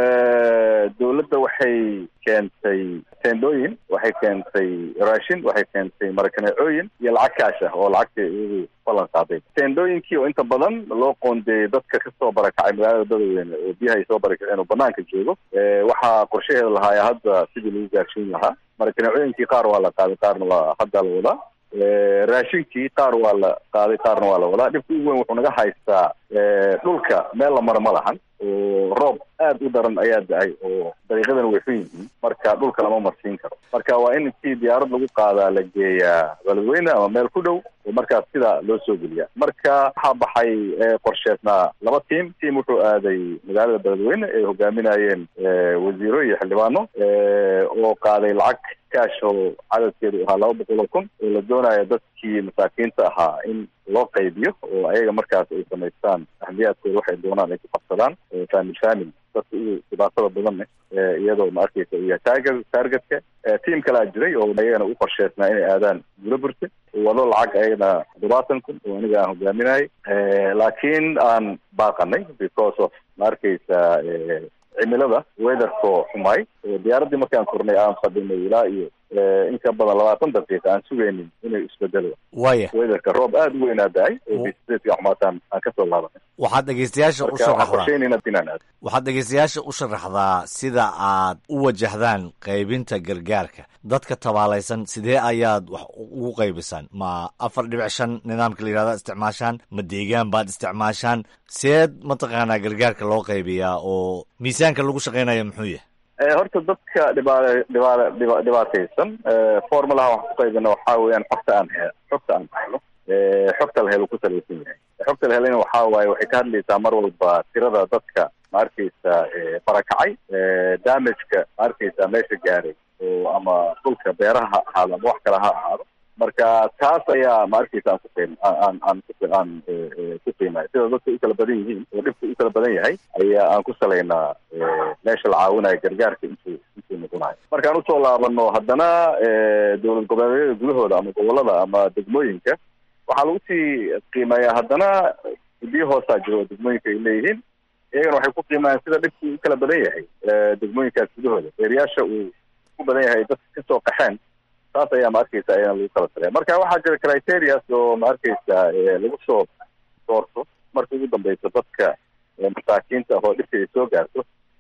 dowladda waxay keentay teendooyin waxay keentay raashin waxay keentay marakaneecooyin iyo lacag kaash ah oo lacagta iyagu ballan qaaday teendooyinkii oo inta badan loo qoondeeyey dadka kasoo barakacay magaalada Beledweyne oo biyaha ay soo barakaceen oo banaanka joogo waxaa qorshaheeda lahaaya hadda sidii lagu gaarsiin lahaa marakaneecooyinkii qaar waa la qaaday qaarna waa hadda la wadaa raashinkii qaar waa la qaaday qaarna waa la wadaa dhibka ugu weyn wuxuu naga haystaa dhulka meel la maro ma lahan oo roob aad u daran ayaa da-ay oo dariiqadan way xun yihiin marka dhulka lama marsiin karo marka waa in intii diyaarad lagu qaadaa la geeyaa Beledweyne ama meel ku dhow oo markaas sida loo soo geliyaa marka waxaa baxay qorsheednaa laba tiim tiim wuxuu aaday magaalada Beledweyne ay hogaaminayeen wasiiro iyo xildhibaano oo qaaday lacag kaash oo cadadkeedu ahaa laba boqol oo kun oo la doonayo dadkii masaakiinta ahaa in loo qaybiyo oo ayaga markaas ay samaystaan ahliyaadkooda waxay doonaan ay ku qabsadaan famil famil dadka ugu dhibaatada badan leh iyadoo ma arkaysa iyo taageer taargetka tiim kalaa jiray oo ayagana u qorsheysnaa inay aadaan Buulaburte wado lacag ayagana toddobaatan kun oo aniga aan hogaaminayay laakiin aan baaqanay because of ma arkaysa cimilada weatherko xumay diyaaradii markaan furnay aan fadhinay ilaa iyo in ka badan labaatan daqiiqa aan sugaynin inay isbedelo waya weatherka roob aad u weynaa da-ay oo bisidka xumaataan aan kasoo laabanay waxaad dhegeystayaasha u sharaxdaa waxaad dhegeystayaasha u sharaxdaa sida aad u wajahdaan qaybinta gargaarka dadka tabaalaysan sidee ayaad wax ugu qaybisaan ma afar dhibic shan nidaamka la yihahda isticmaashaan ma deegaan baad isticmaashaan seed mataqaanaa gargaarka loo qaybiyaa oo miisaanka lagu shaqaynayo muxuu yahay horta dadka dhibaat dhibaat dhiba dhibaataysan formulaha wax ku qaybina waxaa weeyaan xogta aan he xogta aan hayno xogta la helo ku salaysan yahay xogta la helana waxaa waaye waxay ka hadlaysaa mar walba tirada dadka ma arkaysa barakacay damageka ma arkaysa meesha gaaray oo ama dhulka beeraha ha ahaado ama wax kale ha ahaado marka taas ayaa ma arkaysa aan ku qiim aan aan aan ku qiimayo sida dadka u kala badan yihiin oo dhibka u kala badan yahay ayaa aan ku salaynaa meesha la caawinayo gargaarka intuu intuu noqonayo. markaan usoo laabano haddana dowlad goboleedyada gudahooda ama gobolada ama degmooyinka waxaa lagu sii qiimeeyaa haddana guddiyo hoosaa jiro oo degmooyinka ay leeyihiin, iyagana waxay ku qiimayaan sida dhibku u kala badan yahay degmooyinkaas gudahooda, ereyaasha uu ku badan yahay dadka kasoo qaxeen, taas ayaa ma arkeysa ayana lagu kala talaya. marka waxaa jira criterias oo ma arkeysa lagu soo doorto marka ugu dambeysa dadka masaakiinta ah oo dhibka ay soo gaarto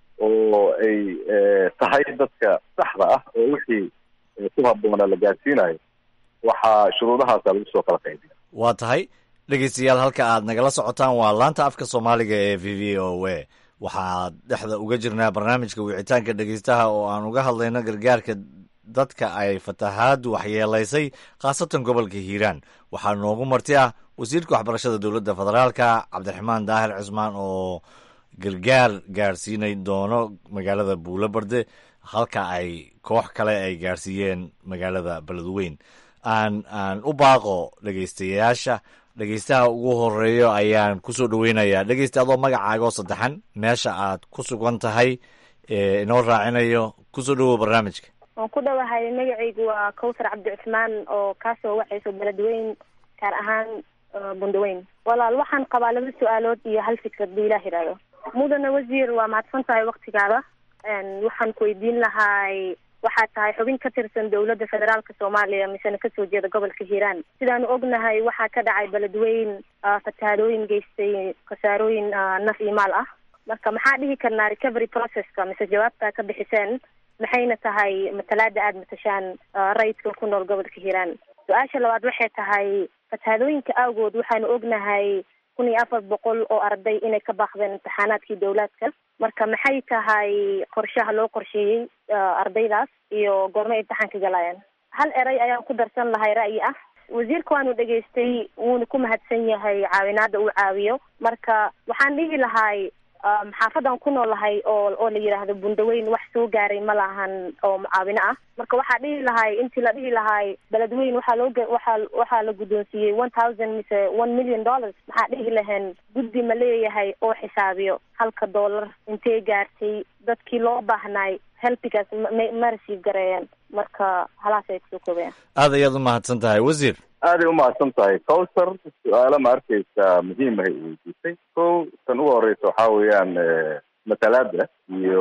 oo ay tahay dadka saxda ah oo wixii ku habboona la gaarsiinayo, waxaa shuruudahaasa lagu soo kala qaybiya. waa tahay dhegeystayaal, halka aad nagala socotaan waa laanta afka soomaaliga ee v v o a. waxaad dhexda uga jirnaa barnaamijka wicitaanka dhegeystaha oo aan uga hadlayno gargaarka dadka ay fatahaadu waxyeelaysay khaasatan gobolka hiiraan. waxaa noogu marti ah wasiirka waxbarashada dowladda federaalka cabdiraxmaan daahir cismaan oo gargaar gaarsiinay doono magaalada buulobarde, halka ay koox kale ay gaarsiiyeen magaalada beledweyn. aan aan u baaqo dhegeystayaasha. dhegeystaha ugu horeeyo ayaan kusoo dhaweynayaa. dhegeysta adoo magacaagoo saddexan meesha aad ku sugan tahay inoo raacinayo, kusoo dhawow barnaamijka. waan ku dhawahay, magacaygu waa kawsar cabdi cusmaan oo kaasoo wacayso beledweyn, gaar ahaan bundaweyn. walaal waxaan qabaa laba su-aalood iyo hal fikrad bu ilaah yidhaahdo. mudane wasiir, waa mahadsan tahay waktigaada. waxaan ku weydiin lahay, waxaad tahay xubin ka tirsan dowladda federaalka soomaaliya misena kasoo jeeda gobolka hiiraan. sidaanu ognahay waxaa ka dhacay beledweyn fatahaadooyin geystay khasaarooyin naf iyo maal ah. marka maxaa dhihi karnaa recovery processka mise jawaabtaa ka bixiseen maxayna tahay matalaada aada matashaan rayidka ku nool gobolka hiiraan? su-aasha labaad waxay tahay fatahaadooyinka awgood waxaanu ognahay kun iyo afar boqol oo arday inay ka baaqdeen imtixaanaadkii dowlaadka. marka maxay tahay qorshaha loo qorsheeyey ardaydaas iyo goorma imtixaanka galayaan? hal eray ayaan ku darsan lahay ra'yi ah. wasiirka waanu dhegaystay, wuuna ku mahadsan yahay caawinaada uu caawiyo. marka waxaan dhihi lahay xaafadan ku noolahay oo oo la yidhaahdo bundaweyn wax soo gaaray ma lahan oo mucaawino ah. marka waxaa dhihi lahay intii la dhihi lahay beledweyn waxaa loo waxaa waxaa la guddoonsiiyey one thousand mise one million dollars, maxaa dhihi lahayn guddi ma leeyahay oo xisaabiyo halka dollar intee gaartay dadkii loo baahnay helpigaas ma rasiif gareeyeen. marka halaas ay kusoo koobayaan. aad ayaad u mahadsan tahay wasiir. aaday umahadsan tahay kawsar. su-aalo ma arkeysa muhiim ahay weydiisay. kow tan ugu horeysa waxaa weeyaan matalaada iyo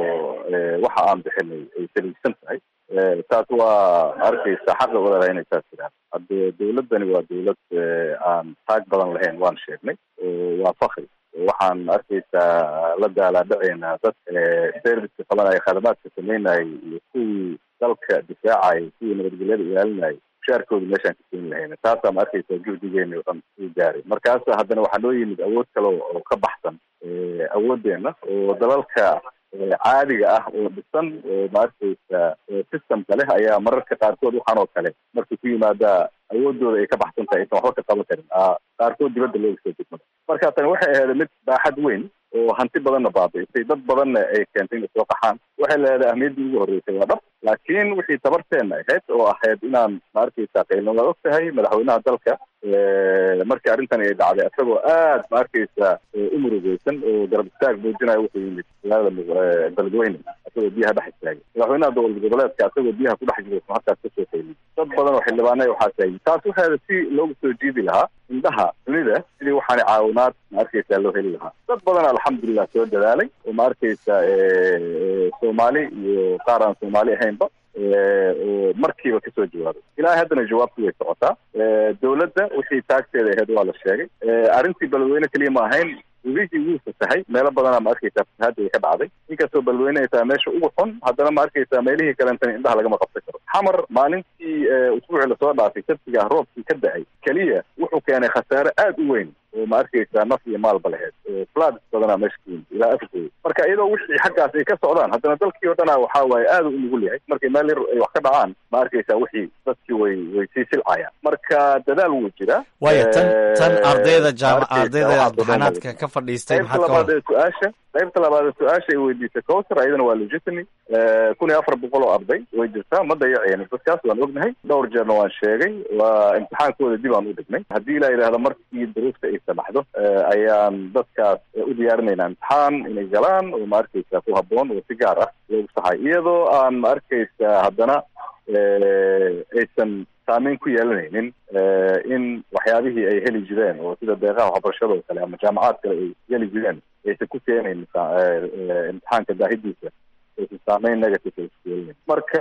waxa aan bixinay ay saliigsan tahay. taas waa arkeysa xaqa walaalaha inay taas jiraan. hadde dowladdani waa dowlad aan taag badan lahayn, waan sheegnay, waa fakri. waxaan arkeysaa la daalaadhaceynaa dad serviceka qabanaya, khadamaadka sameynayay iyo kuwii dalka difaacayay, kuwii nabadgelyada ilaalinayay mushaarkooda meeshaan ka keeni lahayna. taasaa ma arkeysaa juhdigeena oo dhan uu gaaray. markaasa haddana waxaa noo yimid awood kale oo ka baxsan awoodeena oo dalalka caadiga ah oo dhisan oo ma arkeysa systemka leh ayaa mararka qaarkood waxaan oo kale markay ku yimaada awoodooda ay ka baxsan tahay aysan waxba ka qaban karin, qaarkood dibadda looga soo degmada. marka tani waxay ahayd mid baaxad weyn oo hanti badanna baabi'isay, dad badanna ay keentay inay soo qaxaan. waxay leedahay ahmiyaddii ugu horreysay waa dhab, laakiin wixii tabarteenna ahayd oo ahayd inaan ma arkeysa qaylno waad og tahay madaxweynaha dalka markii arrintan ay dhacday isagoo aad ma arkeysa u murugeysan oo garab istaag muujinayo wuxuu yimid magaalada beledweyne isagoo biyaha dhex istaagay. madaxweynaha dowlad goboleedka isagoo biyaha ku dhex jiro halkaas kasoo qayliyay. dad badan oo xildhibaanay waxaa taagay. taas waxaada si loogu soo jiidi lahaa indhaha dunida sidii waxaana caawinaad ma arkeysa loo heli lahaa. dad badan alxamdulilah soo dadaalay oo ma arkeysa soomaali iyo qaar aan soomaali ahaynba oo markiiba kasoo jawaabay. ilaahay haddana jawaabtu way socotaa. dowladda wixii taagteeda ahayd waa la sheegay. arrintii beledweyne keliya ma ahayn, webigii wuu fasahay meelo badanaa ma arkeysaa fasahaadda ay ka dhacday. inkastoo beledweyne ay tahay meesha ugu xun, haddana ma arkeysaa meelihii kalentana indhaha lagama qabsan karo. xamar maalintii usbuucii lasoo dhaafay sabtiga roobkii ka da-ay keliya wuxuu keenay khasaare aada u weyn oo ma arkeysaa naf iyo maalba laheyd. floods badanaa meesha ka yimid ilaa afgoy. marka iyadoo wixii xaggaas ay ka socdaan haddana dalkii oo dhanaa waxaa waaye aada u nugul yahay. markay meel yar ay wax ka dhacaan ma arkeysaa wixii dadkii way way sii silcayaan. marka dadaal wuu jiraa. waayo tan tan ardayda jaamac ardayda imtixaanaadka ka fadhiistay maxaa ka su-aasha qaybta labaad su-aasha ay weydiisay cowser ayadana waa legitimate kun iyo afar boqol oo arday way jirtaa ma dayaceen dadkaas waan ognahay dhowr jeerna waan sheegay waa imtixaankooda dib aan u dhignay haddii la yidhaahdo markii duruufta ay samaxdo ayaan dadkaas u diyaarinaynaa imtixaan inay galaan oo ma arkaysa ku habboon oo si gaar ah loogu saxay iyadoo aan ma arkaysa haddana aysan saameyn ku yeelanaynin in waxyaabihii ay heli jireen oo sida deeqaha waxbarashada oo kale ama jaamacaad kale ay heli jireen aysan ku keenayn imtixaanka daahidiisa aysan saameyn negative ay ku yeelanayn marka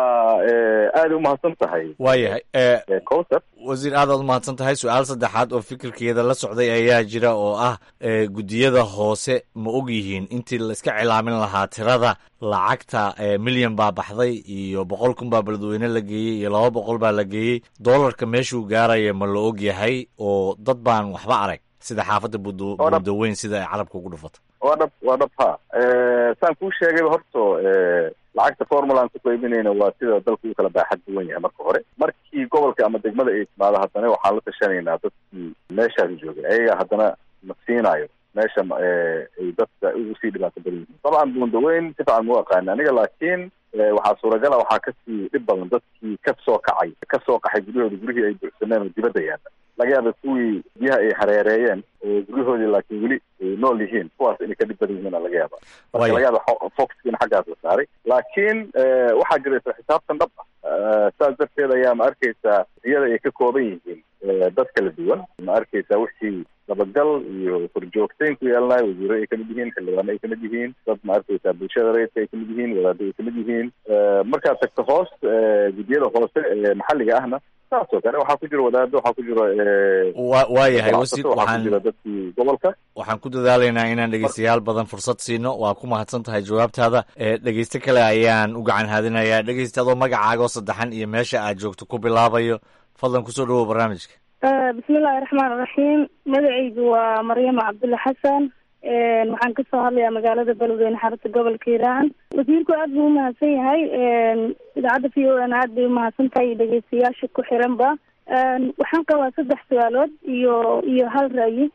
aada umahadsan tahay waayahay cowser wasiir aadaad umahadsan tahay su-aal saddexaad oo fikirkeeda la socday ayaa jira oo ah guddiyada hoose ma og yihiin intii la iska cilaamin lahaa tirada lacagta milyan baa baxday iyo boqol kun baa beledweyne la geeyey iyo laba boqol baa la geeyey doolarka meeshuu gaaraya ma la og yahay oo dad baan waxba arag sida xaafadda budaweyn sida ay carabka ugu dhufato waa dhab waa dhab ha saan kuu sheegayba horto lacagta formulaan ku qaybinayna waa sida dalku u kala baaxad duwan yahay marka hore markii gobolka ama degmada ay timaado haddana waxaan la tashanaynaa dadkii meeshaas joogay ayaga haddana ma siinaayo meesha ay dadka ugu sii dhibaato badan yihiin dabcan buundaweyn si fiican mau aqaani aniga laakiin waxaa suuragala waxaa kasii dhib badan dadkii ka soo kacay ka soo qaxay guryahooda gurihii ay buuxsameen oo dibadda yaalla laga yaaba kuwii biyaha ay xareereeyeen oo guryahoodii laakiin weli ay nool yihiin kuwaas inay ka dhib badan yihiin laga yaaba marka laga yaaba foxkiina xaggaas la saaray laakiin waxaa jira isla xisaabtan dhab ah saas darteed ayaa ma arkaysaa iyada ay ka kooban yihiin dad kala duwan ma arkaysaa wixii dabagal iyo korjoogteyn ku yeelanayo wasiiro ay kamid yihiin xildhibaano ay kamid yihiin dad ma arkaysaa bulshada rayidka ay kamid yihiin wadaado ay kamid yihiin markaad tagto hoos guddiyada hoose ee maxalliga ahna saas oo kale waxaa ku jira wadaado waxaa ku jira wa waayahay wasiir waxaa ku jira dadkii gobolka waxaan ku dadaalaynaa inaan dhegeystayaal badan fursad siino waa ku mahadsan tahay jawaabtaada dhegeyste kale ayaan u gacan haadinayaa dhegeysta adoo magacaaga oo saddexan iyo meesha aad joogto ku bilaabayo fadlan kusoo dhawow barnaamijka bismillahi raxmaan raxiim magacaygu waa maryama cabdulla xasan waxaan kasoo hadlayaa magaalada beledweyne xarunta gobolka hiiraan wasiirku aad buu umahadsan yahay idaacadda v o n aad bay umahadsan tahay iyo dhegeystayaasha ku xiranba waxaan qabaa saddex su-aalood iyo iyo hal ra'yi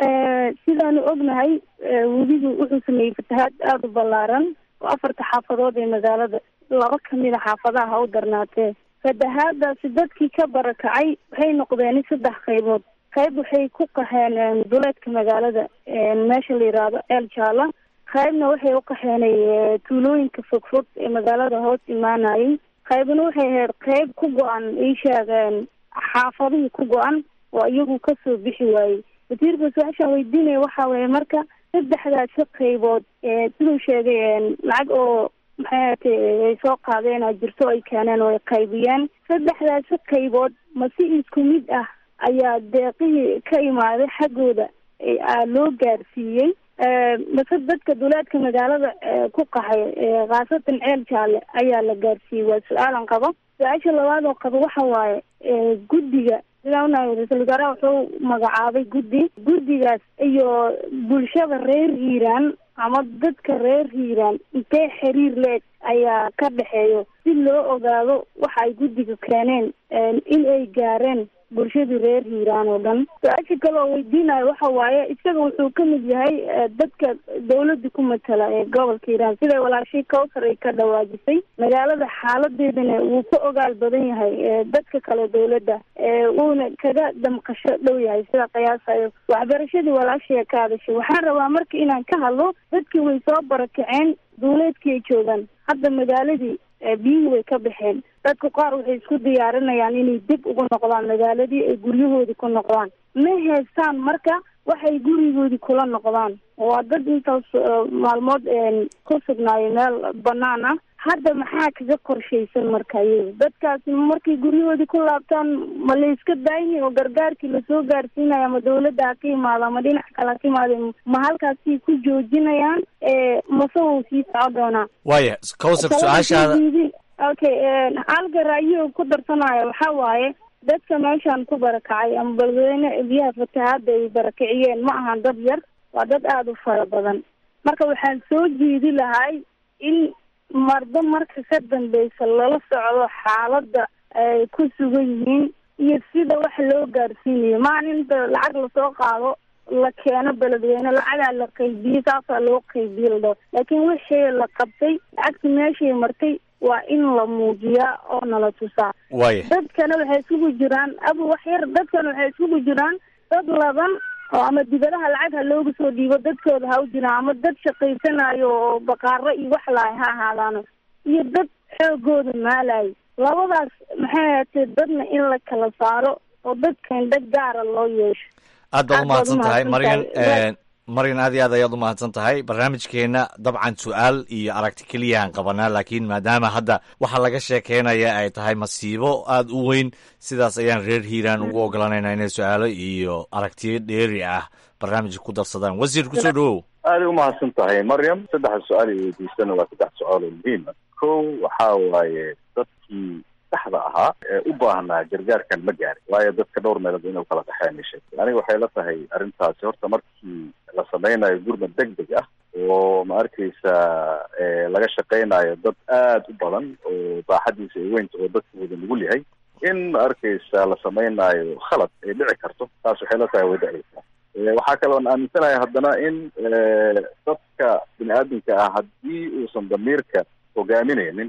sidaanu ognahay weligu wuxuu sameeyey fatahaad aada u ballaaran oo afarta xaafadood ee magaalada laba kamid a xaafadaha ha u darnaatee fatahaadaasi dadkii ka barakacay waxay noqdeen saddex qaybood qayb waxay ku qaxeen duleedka magaalada meesha la yidhaahdo eel jaala qaybna waxay u qaxeenay tuulooyinka fogfog ee magaalada hoos imaanayay qaybna waxay ahayd qayb ku go-an ay sheegeen xaafadihii ku go-an oo iyagu kasoo bixi waayey wasiirka su-aashaan weydiinaya waxa weeye marka saddexdaasi qaybood siduu sheegay lacag oo maxay ahatay ay soo qaadeen a jirto ay keeneen oo ay qaybiyeen saddexdaasi qaybood ma si isku mid ah ayaa deeqihii ka imaaday xaggooda loo gaarsiiyey mase dadka duleedka magaalada ku qaxay khaasatan ceel jaalle ayaa la gaarsiiyey waa su-aalan qabo su-aasha labaad oo qabo waxa waaye guddiga sidaa unahay ra-iisul wasaaraha wuxuu magacaabay guddi guddigaas iyo bulshada reer hiiraan ama dadka reer hiiraan intee xiriir leeg ayaa ka dhexeeyo si loo ogaado waxa ay guddiga keeneen in ay gaareen bulshadii reer hiiraan oo dhan su-aasha kale oo weydiinayo waxa waaye isaga wuxuu kamid yahay dadka dawladda ku matala ee gobolka hiiraan siday walaashii cowser ay ka dhawaajisay magaalada xaaladeedana wuu ka ogaal badan yahay dadka kale dawladda wuuna kaga damqasho dhow yahay sida qiyaasayo waxbarashadii walaashii ka hadashay waxaan rabaa marka inaan ka hadlo dadkii way soo barakaceen duuleedkii ay joogaan hadda magaaladii biyihii way ka baxeen dadku qaar waxay isku diyaarinayaan inay dib ugu noqdaan magaaladii ay guryahoodii ku noqdaan ma haystaan marka waxay gurigoodii kula noqdaan waa dad intaas maalmood ku sugnaayo meel banaan ah hadda maxaa kaga qorshaysan marka iyaga dadkaasi markay guryahoodii ku laabtaan ma la iska daayihi oo gargaarkii lasoo gaarsiinaya ma dawladda ha ka imaado ama dhinac kale ha ka imaada ma halkaasii ku joojinayaan mase wuu sii soco doonaa waya cowser su-aashaada okay halka ra'yiga ku darsanaya waxa waaye dadka meeshaan ku barakacay ama beledweyne biyaha fatahaada ay barakiciyeen ma ahan dad yar waa dad aada u fara badan marka waxaan soo jeedi lahay in mardo marka ka dambeysa lala socdo xaaladda ay ku sugan yihiin iyo sida wax loo gaarsiinayo maan inta lacag lasoo qaado la keeno beledweyne lacagaa la qaybiyey saasaa loo qaybiyey ladhao laakiin wixii la qabtay lacagta meeshay martay waa in la muujiyaa oo nala tusaa waaya dadkana waxay isugu jiraan abu wax yar dadkana waxay isugu jiraan dad ladan oo ama dibadaha lacag ha looga soo dhiibo dadkooda ha u jiraan ama dad shaqaysanayo oo baqaaro iyo wax lahay ha ahaadaano iyo dad xoogooda maalayo labadaas maxay ahaatee dadna in la kala saaro oo dadkan dad gaara loo yeesho aad baad umahadsan tahay maryan maryan aad iyo aad ayaad umahadsan tahay barnaamijkeena dabcan su-aal iyo aragti keliya aan qabanaa laakiin maadaama hadda waxa laga sheekeynaya ay tahay masiibo aada u weyn sidaas ayaan reer hiiraan ugu ogolanaynaa inay su-aalo iyo aragtiyo dheeri ah barnaamijka ku darsadaan wasiir kusoo dhawow aaday umahadsan tahay maryam saddexa su-aal ay weydiisana waa saddex su-aal oo muhiima kow waxaa waaye dadkii saxda ahaa ee u baahnaa gargaarkan ma gaarin waayo dadka dhowr meelood inuu kala dhaxeyn ay sheegtay aniga waxay la tahay arrintaasi horta markii la samaynayo gurmad deg deg ah oo ma arkaysa laga shaqaynayo dad aada u badan oo baaxadiisa ay weynta oo dadka wada nugul yahay in ma arkaysa la samaynayo khalad ay dhici karto taas waxay la tahay way dhacaysaa waxaa kaloon aaminsanahay haddana in dadka bini aadamka ah haddii uusan damiirka hogaaminaynin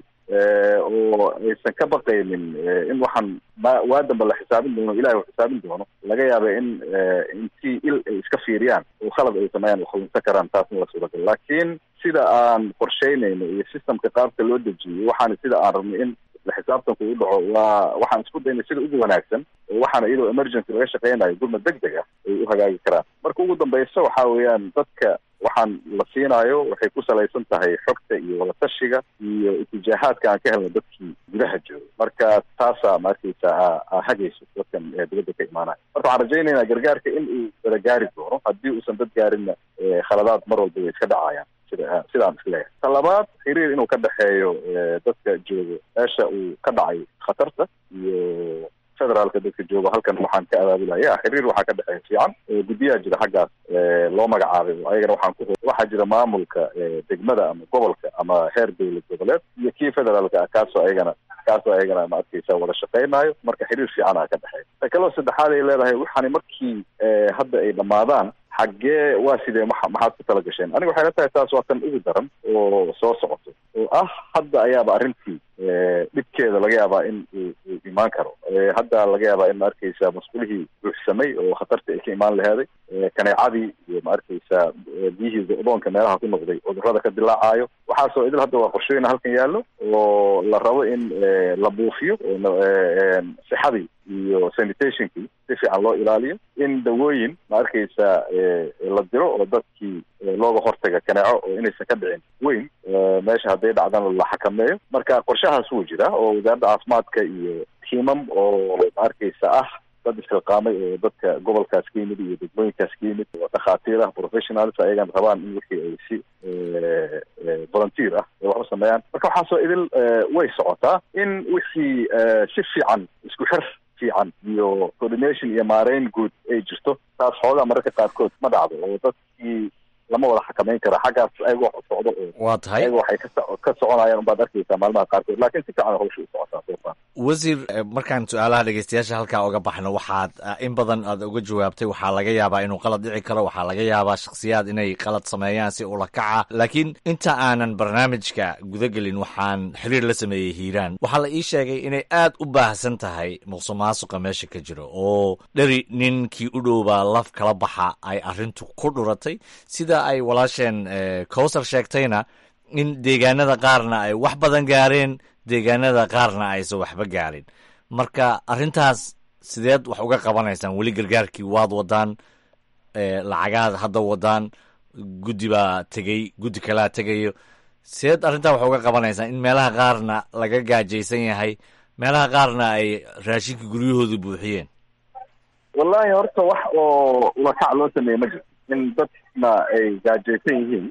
oo aysan ka baqaynin in waxaan ma waa damba la xisaabin doono ilahay u xisaabin doono laga yaaba in intii il ay iska fiiriyaan oo khalad ay sameeyaan waxunsan karaan taasna la suuragal laakiin sida aan qorsheynayno iyo systemka qaabka loo dejiyay waxaana sida aan rabnay in la xisaabtanku u dhaco waa waxaan isku daynay sida ugu wanaagsan oo waxaana iyadoo emergency laga shaqeynayo gurmad deg deg ah ay u hagaagi karaan marka ugu dambaysa waxa weeyaan dadka waxaan la siinaayo waxay ku salaysan tahay xogta iyo wadatashiga iyo itijaahaadka aan ka helno dadkii gudaha jooga marka taasaa ma arkaysa a hagayso dadkan dibadda ka imaanaya marka waxaan rajaynaynaa gargaarka in uu wada gaari doono haddii uusan dad gaarinna khaladaad mar walba way iska dhacayaan sida sidaan is leeyahay ta labaad xiriir inuu ka dhexeeyo dadka jooga meesha uu ka dhacay khatarta iyo federaalka dadka joogo halkan waxaan ka abaabulaya xiriir waxaa ka dhexeeya fiican guddiyaha jira xaggaas loo magacaabay ayagana waxaan ku waxaa jira maamulka degmada ama gobolka ama heer dowlad goboleed iyo kii federaalka ah kaasoo ayagana kaasoo ayagana ma arkaysa wada shaqeynayo marka xiriir fiican aa ka dhexeeya ta kaloo saddexaad ay leedahay waxaani markii hadda ay dhammaadaan xaggee waa sidee ma maxaad ku tala gasheen aniga waxay la tahay taas waa tan ugu daran oo soo socoto oo ah hadda ayaaba arrintii dhibkeeda laga yaabaa in uu imaan karo hadda laga yaabaa in ma arkaysa mas'uulihii buuxsamay oo khatarta ay ka imaan laheeday kaneecadii iyo ma arkaysa biyihii go'doonka meelaha ku noqday cudurrada ka dilaacayo waxaasoo idil hadda waa qorshooyin halkan yaallo oo la rabo in la buufiyo sixadii iyo sanitationkii si fiican loo ilaaliyo in dawooyin ma arkaysa la diro oo dadkii looga hortaga kaneeco oo inaysan ka dhicin weyn meesha hadday dhacdana la xakameeyo marka qorshahaas wuu jira oo wasaaradda caafimaadka iyo tiimam oo ma arkaysa ah dad isxilqaamay oo dadka gobolkaas ka yimid iyo degmooyinkaas ka yimid oo dhakhaatiir ah professionals ayagan rabaan in wixii ay si volunteer ah ay wax u sameeyaan marka waxaasoo idil way socotaa in wixii si fiican isku xir fiican iyo coordination iyo maareyn guud ay jirto taas xoogaa mararka qaarkood ma dhacdo oo dadkii lama wada xakameyn kara xaggaas ayaga wax u socdo oo waa tahay ayaga waxay ka ka soconayaan unbaad arkaysaa maalmaha qaarkood laakiin si fiican hawsha u socotaa soofaan wasiir markaan su-aalaha dhegeystayaasha halkaa oga baxno waxaad in badan aad uga jawaabtay waxaa laga yaabaa inuu qalad dhici karo waxaa laga yaabaa shakhsiyaad inay qalad sameeyaan si ula kaca laakiin inta aanan barnaamijka gudagelin waxaan xiriir la sameeyey hiiraan waxaa la ii sheegay inay aad u baahsan tahay musuq maasuqa meesha ka jiro oo dheri ninkii u dhowbaa laf kala baxa ay arrintu ku dhuratay sida ay walaasheen cowsar sheegtayna in deegaanada qaarna ay wax badan gaareen deegaanada qaarna aysan waxba gaarin marka arrintaas sideed wax uga qabanaysaan weli gargaarkii waad wadaan lacagaad hadda wadaan guddi baa tegey guddi kalaa tegayo sideed arrintaa wax uga qabanaysaan in meelaha qaarna laga gaajaysan yahay meelaha qaarna ay raashinka guryahooda buuxiyeen wallahi horta wax oo ulakac loo sameeye ma jirto in dadna ay gaajaysan yihiin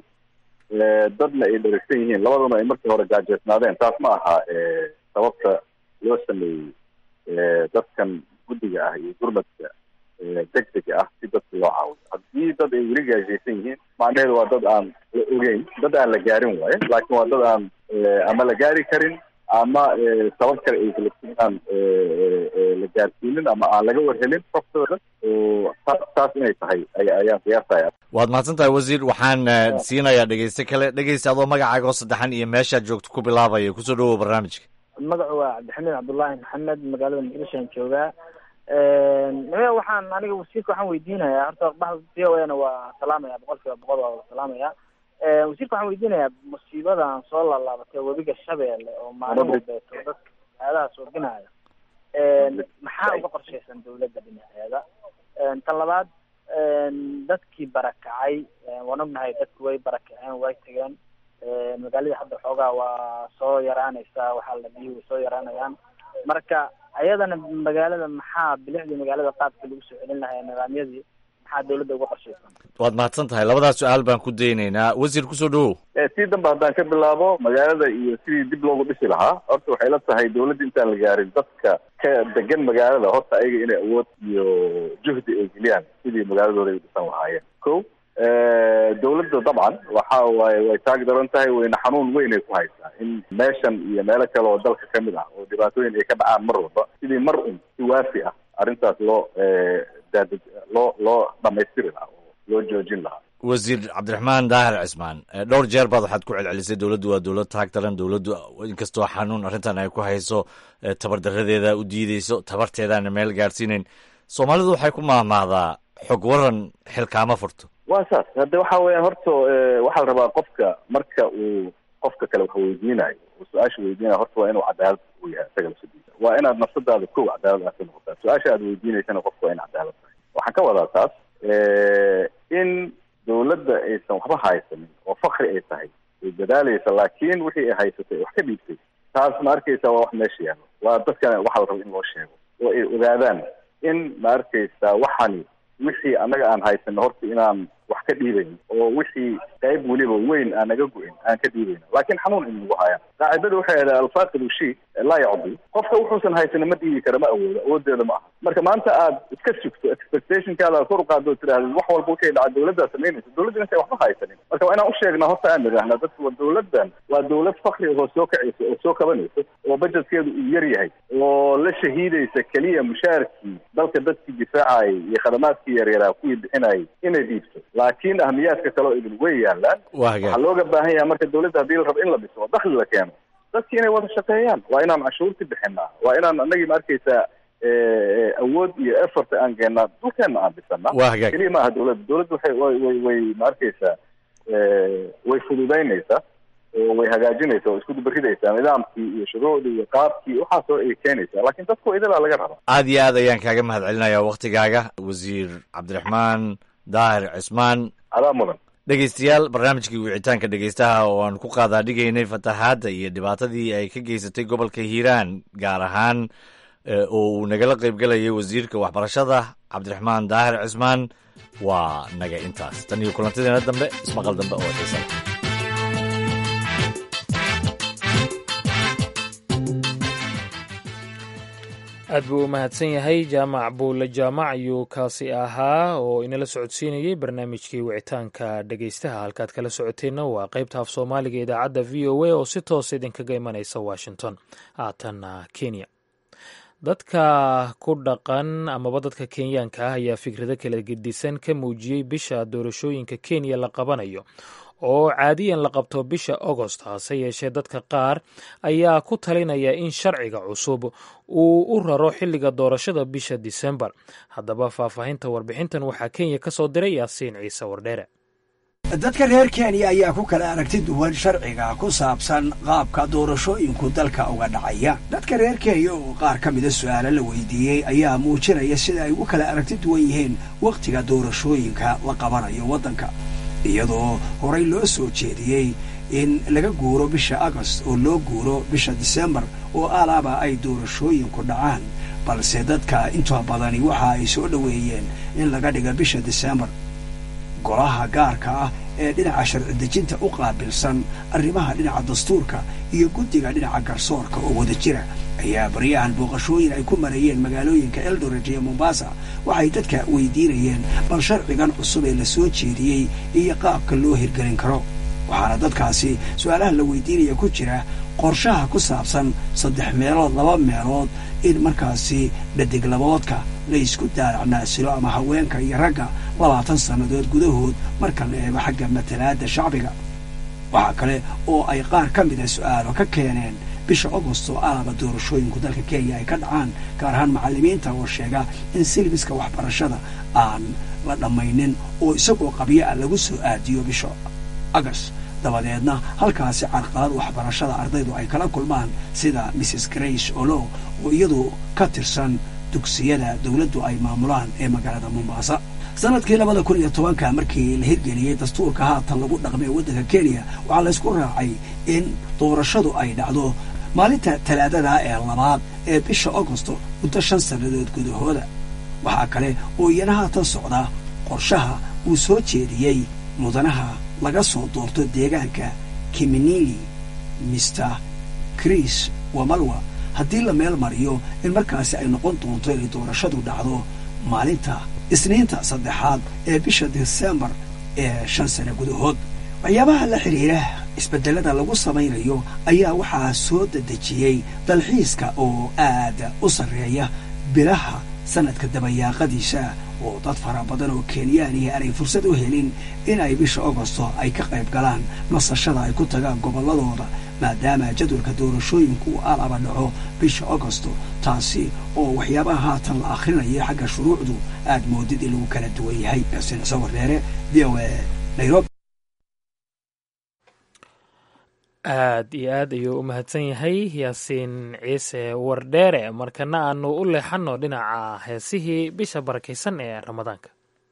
dadna ay dherigsan yihiin labaduna ay markii hore gaajaysnaadeen taas ma aha sababta loo sameeyey dadkan guddiga ah iyo gurmadka deg dega ah si dadka loo caawiyo haddii dad ay weli gaajaysan yihiin macnaheedu waa dad aan la ogeyn dad aan la gaarin waaye laakiin waa dad aan ama la gaari karin ama sabab kale ay kalasinaan la gaarsiinin ama aan laga warhelin xogtooda oo taas inay tahay ayaan qiyaasaya. waad mahadsan tahay wasiir. waxaan siinayaa dhegeyste kale. dhegeysta adoo magacaaga oo saddexan iyo meeshaad joogto ku bilaabaya, kusoo dhawow barnaamijka. magacu waa cabdixamiid cabdullaahi maxamed, magaalada muqdishoan joogaa. nime waxaan aniga wasiirka waxaan weydiinayaa, horta baxda v o ana waa salaamaya, boqol kiiba boqol waa salaamaya. wasiirka waxaan weydiinayaa musiibadan soo laalaabatay webiga Shabeelle oo maalin walbeeto dadka aadaha soobinaya, maxaa uga qorshaysan dawladda dhinaceeda? tan labaad, dadkii barakacay waan ognahay dadku way barakaceen, way tageen. magaalada hadda xoogaa waa soo yaraanaysaa, waxaa la biyuhu way soo yaraanayaan. marka ayadana magaalada maxaa bilicdii magaalada qaabkii lagu soo celin lahaa nidaamyadii maxaa dawladda uga qorshaysan? waad mahadsan tahay. labadaas su-aal baan ku daynaynaa. wasiir kusoo dhawow. sii danba haddaan ka bilaabo magaalada iyo sidii dib loogu dhisi lahaa, horta waxay la tahay dawladda intaan la gaarin dadka ka degan magaalada horta ayaga inay awood iyo juhdi ay geliyaan sidii magaaladooda ay dhisan lahaayeen. ko dawladda dabcan waxa waaye way taag daran tahay, wayna xanuun weyn ay ku haysaa in meeshan iyo meelo kale oo dalka ka mid ah oo dhibaatooyin ay ka dhacaan mar walba, sidii mar un si waafi ah arrintaas loo daad loo loo dhamaystiri lahaa oo loo joojin lahaa. wasiir cabdiraxmaan daahir cismaan, dhowr jeer baad waxaad ku celcelisay dawladdu waa dawlad taag daran, dawladdu inkastoo xanuun arrintan ay ku hayso, tabardaradeeda u diideyso, tabarteedaana meel gaadhsiinayn. soomaalidu waxay ku maahmaahdaa xog waran xilkaama furto. waa saas. hadda waxa weeyaan horta waxaa la rabaa qofka marka uu qofka kale wax weydiinayo oo su-aasha weydiinayo horta waa inuu cadaalad u yahay isaga lafsadiisa. waa inaad nafsadaada kow cadaalad aad ka noqotaa. su-aasha aad weydiinaysana qofka waa in cadaalad tahay. waxaan ka wadaa taas in dawladda aysan waxba haysanin oo fakri ay tahay, ay dadaalaysa, laakiin wixii ay haysatay wax ka dhiibtay, taas ma arkaysa waa wax meesha yaalo. waa dadkana waxaa la raba in loo sheego oo ay ogaadaan in ma arkaysa waxani wixii annaga aan haysano horta inaan wax ka dhiibayn, oo wixii qayb weliba weyn aan naga go-in aan ka dhiibayn, laakiin xanuun in lagu hayaan. qaacidada waxay ahayd alfaaqidu shay laa yacdi. qofka wuxuusan haysanin ma dhiibi kara, ma awoodo, awoodeeda ma aha. marka maanta aad iska sugto expectationkaada aad kor u qaado tiraahdo wax walba waxay dhaca dawladdaa samaynaysa, dawladda intay waxba haysanin. marka waa inaan u sheegnaa horta aan nidhaahna dadka waa dawladdan waa dawlad fakri oo soo kacaysa oo soo kabanaysa, oo bajetkeedu uu yar yahay, oo la shahiidaysa keliya mushaarkii dalka dadkii difaacayay iyo khadamaadkii yaryaraa kuwii bixinayay inay dhiibto, laakiin ahmiyaadka kale oo idin way yaalaan. waxaa looga baahan yahay marka dawladda haddii la rabo in la dhiso oo dakhli la keeno, dadki inay wada shaqeeyaan. waa inaan cashuurti bixinaa, waa inaan anagii ma arkaysaa awood iyo effort aan geenaa, dhulkeena aan dhisana. keliya ma aha dawladda. dawladda waxay way way way ma arkaysaa way fududaynaysaa oo way hagaajinaysaa oo isku dubaridaysaa nidaamkii iyo shuruucdii iyo qaabkii waxaasoo ay keenaysaa, laakiin dadku idilaa laga raba. aad iyo aad ayaan kaaga mahad celinayaa waktigaaga wasiir cabdiraxmaan daahir cismaan. adaa mudan. dhegeystayaal, barnaamijkii wicitaanka dhegeystaha oo aan ku qaadaa dhigaynay fatahaadda iyo dhibaatadii ay ka geysatay gobolka hiiraan, gaar ahaan oo uu nagala qaybgelayay wasiirka waxbarashada cabdiraxmaan daahir cismaan, waa naga intaas. tan iyo kulantadeena dambe, ismaqal dambe oo xiisa. aad buu u mahadsan yahay jaamac buule jaamac ayuu kaasi ahaa oo inala socodsiinayey barnaamijkii wicitaanka dhegeystaha. halkaad kala socoteenna waa qaybta af soomaaliga idaacadda v o a oo si toosa idinkaga imanaysa washington. haatanna kenya, dadka ku dhaqan amaba dadka kenyaanka ah ayaa fikrado kala gedisan ka muujiyey bisha doorashooyinka kenya la qabanayo oo caadiyan la qabto bisha agost. hase yeeshee dadka qaar ayaa ku talinaya in sharciga cusub uu u raro xilliga doorashada bisha disembar. haddaba faahfaahinta warbixintan waxaa kenya ka soo diray yaasiin ciise wardheere. dadka reer kenya ayaa ku kala aragti duwan sharciga ku saabsan qaabka doorashooyinku dalka uga dhacaya. dadka reer kenya oo qaar ka mida su'aalo la weydiiyey ayaa muujinaya sida ay ugu kala aragti duwan yihiin wakhtiga doorashooyinka la qabanayo waddanka, iyadoo horay loo soo jeediyey in laga guuro bisha agost oo loo guuro bisha disembar oo alaaba ay doorashooyinku dhacaan, balse dadka inta badani waxa ay soo dhoweeyeen in laga dhiga bisha disembar. golaha gaarka ah ee dhinaca sharci dejinta u qaabilsan arrimaha dhinaca dastuurka iyo guddiga dhinaca garsoorka oo wada jira ayaa baryahan booqashooyin ay ku mareeyeen magaalooyinka eldoret iyo mombasa waxay dadka weydiinayeen bal sharcigan cusub ee la soo jeediyey iyo qaabka loo hirgelin karo. waxaana dadkaasi su-aalaha la weydiinaya ku jira qorshaha ku saabsan saddex meelood laba meelood in markaasi dhadiglaboodka la isku daaracnaasilo ama haweenka iyo ragga labaatan sannadood gudahood marka la eego xagga matalaadda shacbiga. waxaa kale oo ay qaar ka mida su'aalo ka keeneen bisha agosto alaba doorashooyinku dalka kenya ay ka dhacaan, gaar ahaan macallimiinta oo sheega in silbiska waxbarashada aan la dhammaynin oo isagoo qabyo ah lagu soo aadiyo bisha agost. dabadeedna halkaasi carqalad waxbarashada ardaydu ay kala kulmaan, sida missus Grace Olo oo iyadu ka tirsan dugsiyada dawladdu ay maamulaan ee magaalada Mombasa. sanadkii labada kun iyo tobanka markii la hirgeliyey dastuurka haatan lagu dhaqmay waddanka Kenya, waxaa la isku raacay in doorashadu ay dhacdo maalinta talaadada ee labaad ee bisha Agosto muddo shan sannadood gudahooda. waxaa kale oo iyana haatan socda qorshaha uu soo jeediyey mudanaha laga soo doorto deegaanka Kiminili mister Chris Wamalwa haddii la meel mariyo in markaasi ay noqon doonto inay doorashadu dhacdo maalinta isniinta saddexaad ee bisha December ee shan sano gudahood. waxyaabaha la xiriira isbedelada lagu samaynayo ayaa waxaa soo dedejiyey dalxiiska oo aad u sarreeya bilaha sanadka dabayaaqadiisa, oo dad fara badan oo kenyaanihi aanay fursad u helin in ay bisha agosto ay ka qayb galaan nasashada ay ku tagaan gobolladooda, maadaama jadwalka doorashooyinku uu alaba dhaco bisha agosto. taasi oo waxyaabaha haatan la akhrinayo xagga shuruucdu aad moodid in lagu kala duwan yahay. xuseen sawir dheere, v o a, Nairobi. aad iyo aad ayuu u mahadsan yahay yaasiin ciise wardheere. markana aanu u leexanno dhinaca heesihii bisha barakaysan ee ramadaanka.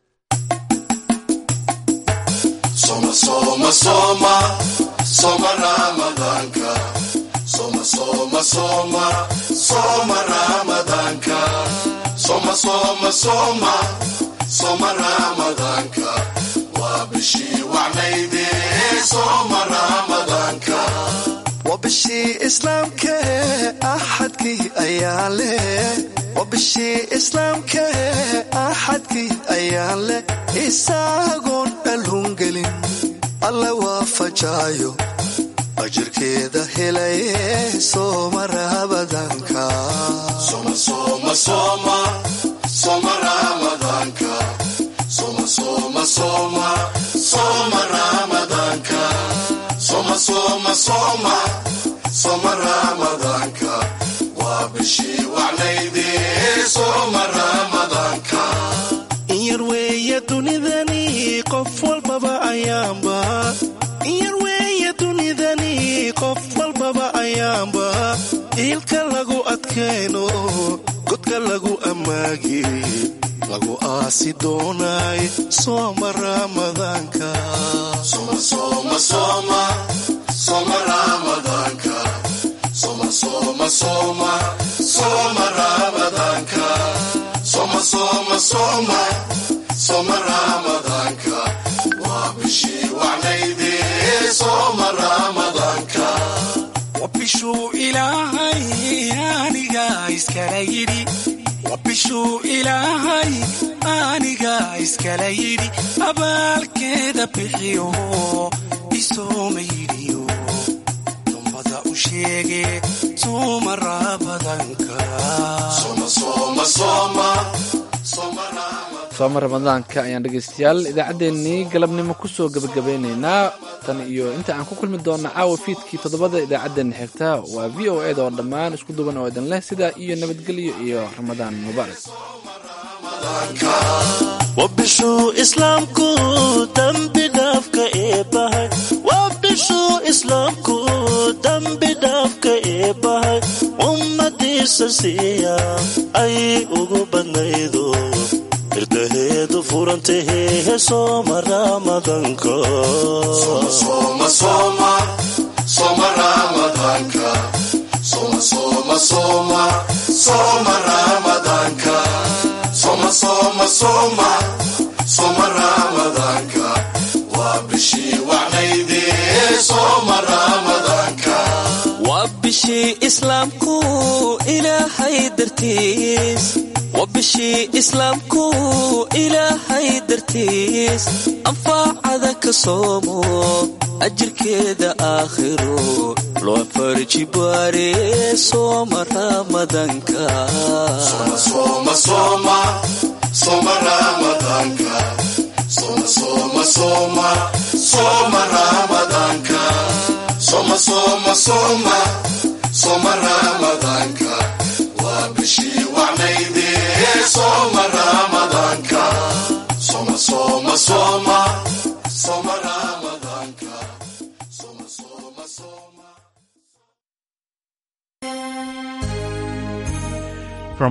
soma soma soma soma ramadaanka soma soma soma soma ramadaanka soma soma soma soma ramadaanka waa bishii wacnayde soma ramadaanka waa bishii islaamka axadkii ayaa leh waa bishii islaamka axadkii ayaa leh isaagoon dhalhungelin alla waafajaayo ajirkeeda helaye soma ramadaanka soma soma soma soma ramadaanka soma soma soma soma ramadaanka soma soma soma soma ramadaanka waa bishii wacnayde soma ramadaanka inyar weeye dunidani qof walbaba ayaanba inyar weeye dunidani qof walbaba ayaanba ilka lagu adkayno godka lagu ammaagi lagu aasi doonay soma ramadaanka soma soma soma soma ramadaanka soma soma soma soma ramadaanka soma soma soma soma ramadaanka waa bishii wacnayde soma ramadaanka waa bishuu ilaahay aniga iskala yidhi waa bishuu ilaahay aniga iskala yidhi abaalkeeda bixiyo isooma yidhiyo dumbada u sheege soma ramadaanka soma soma soma soma sooma ramadaanka ayaan dhegaystayaal idaacaddeenii galabnimo ku soo gebagabeynaynaa. tan iyo inta aan ku kulmi doonna caawa fiidkii toddobada idaacaddeenna xigta waa v o eda oo dhammaan isku duwan oo idin leh sidaa iyo nabadgelyo iyo ramadaan mubaarak. waa bishuu islaamku dambi dhaafka eebbahay waa bishuu islaamku dambi dhaafka eebbahay ummadiisa siiya ay ugu badnaydo irdaheedu furantahe soma ramadaanka soma soma soma ramadaanka soma soma soma soma ramadaanka soma soma soma soma ramadaanka waa bishii wacnayde soma ramadaanka waa bishii islaamku ilaahay dartiis وبشي إسلامكو إلهي درتيس أنفعذا كصومو أجر كده آخرو لو فرجي باري صوم رمضانكا صوم صوم صوم صوم رمضانكا صوم صوم صوم صوم رمضانكا صوم صوم صوم صوم رمضانكا وبشي وعمل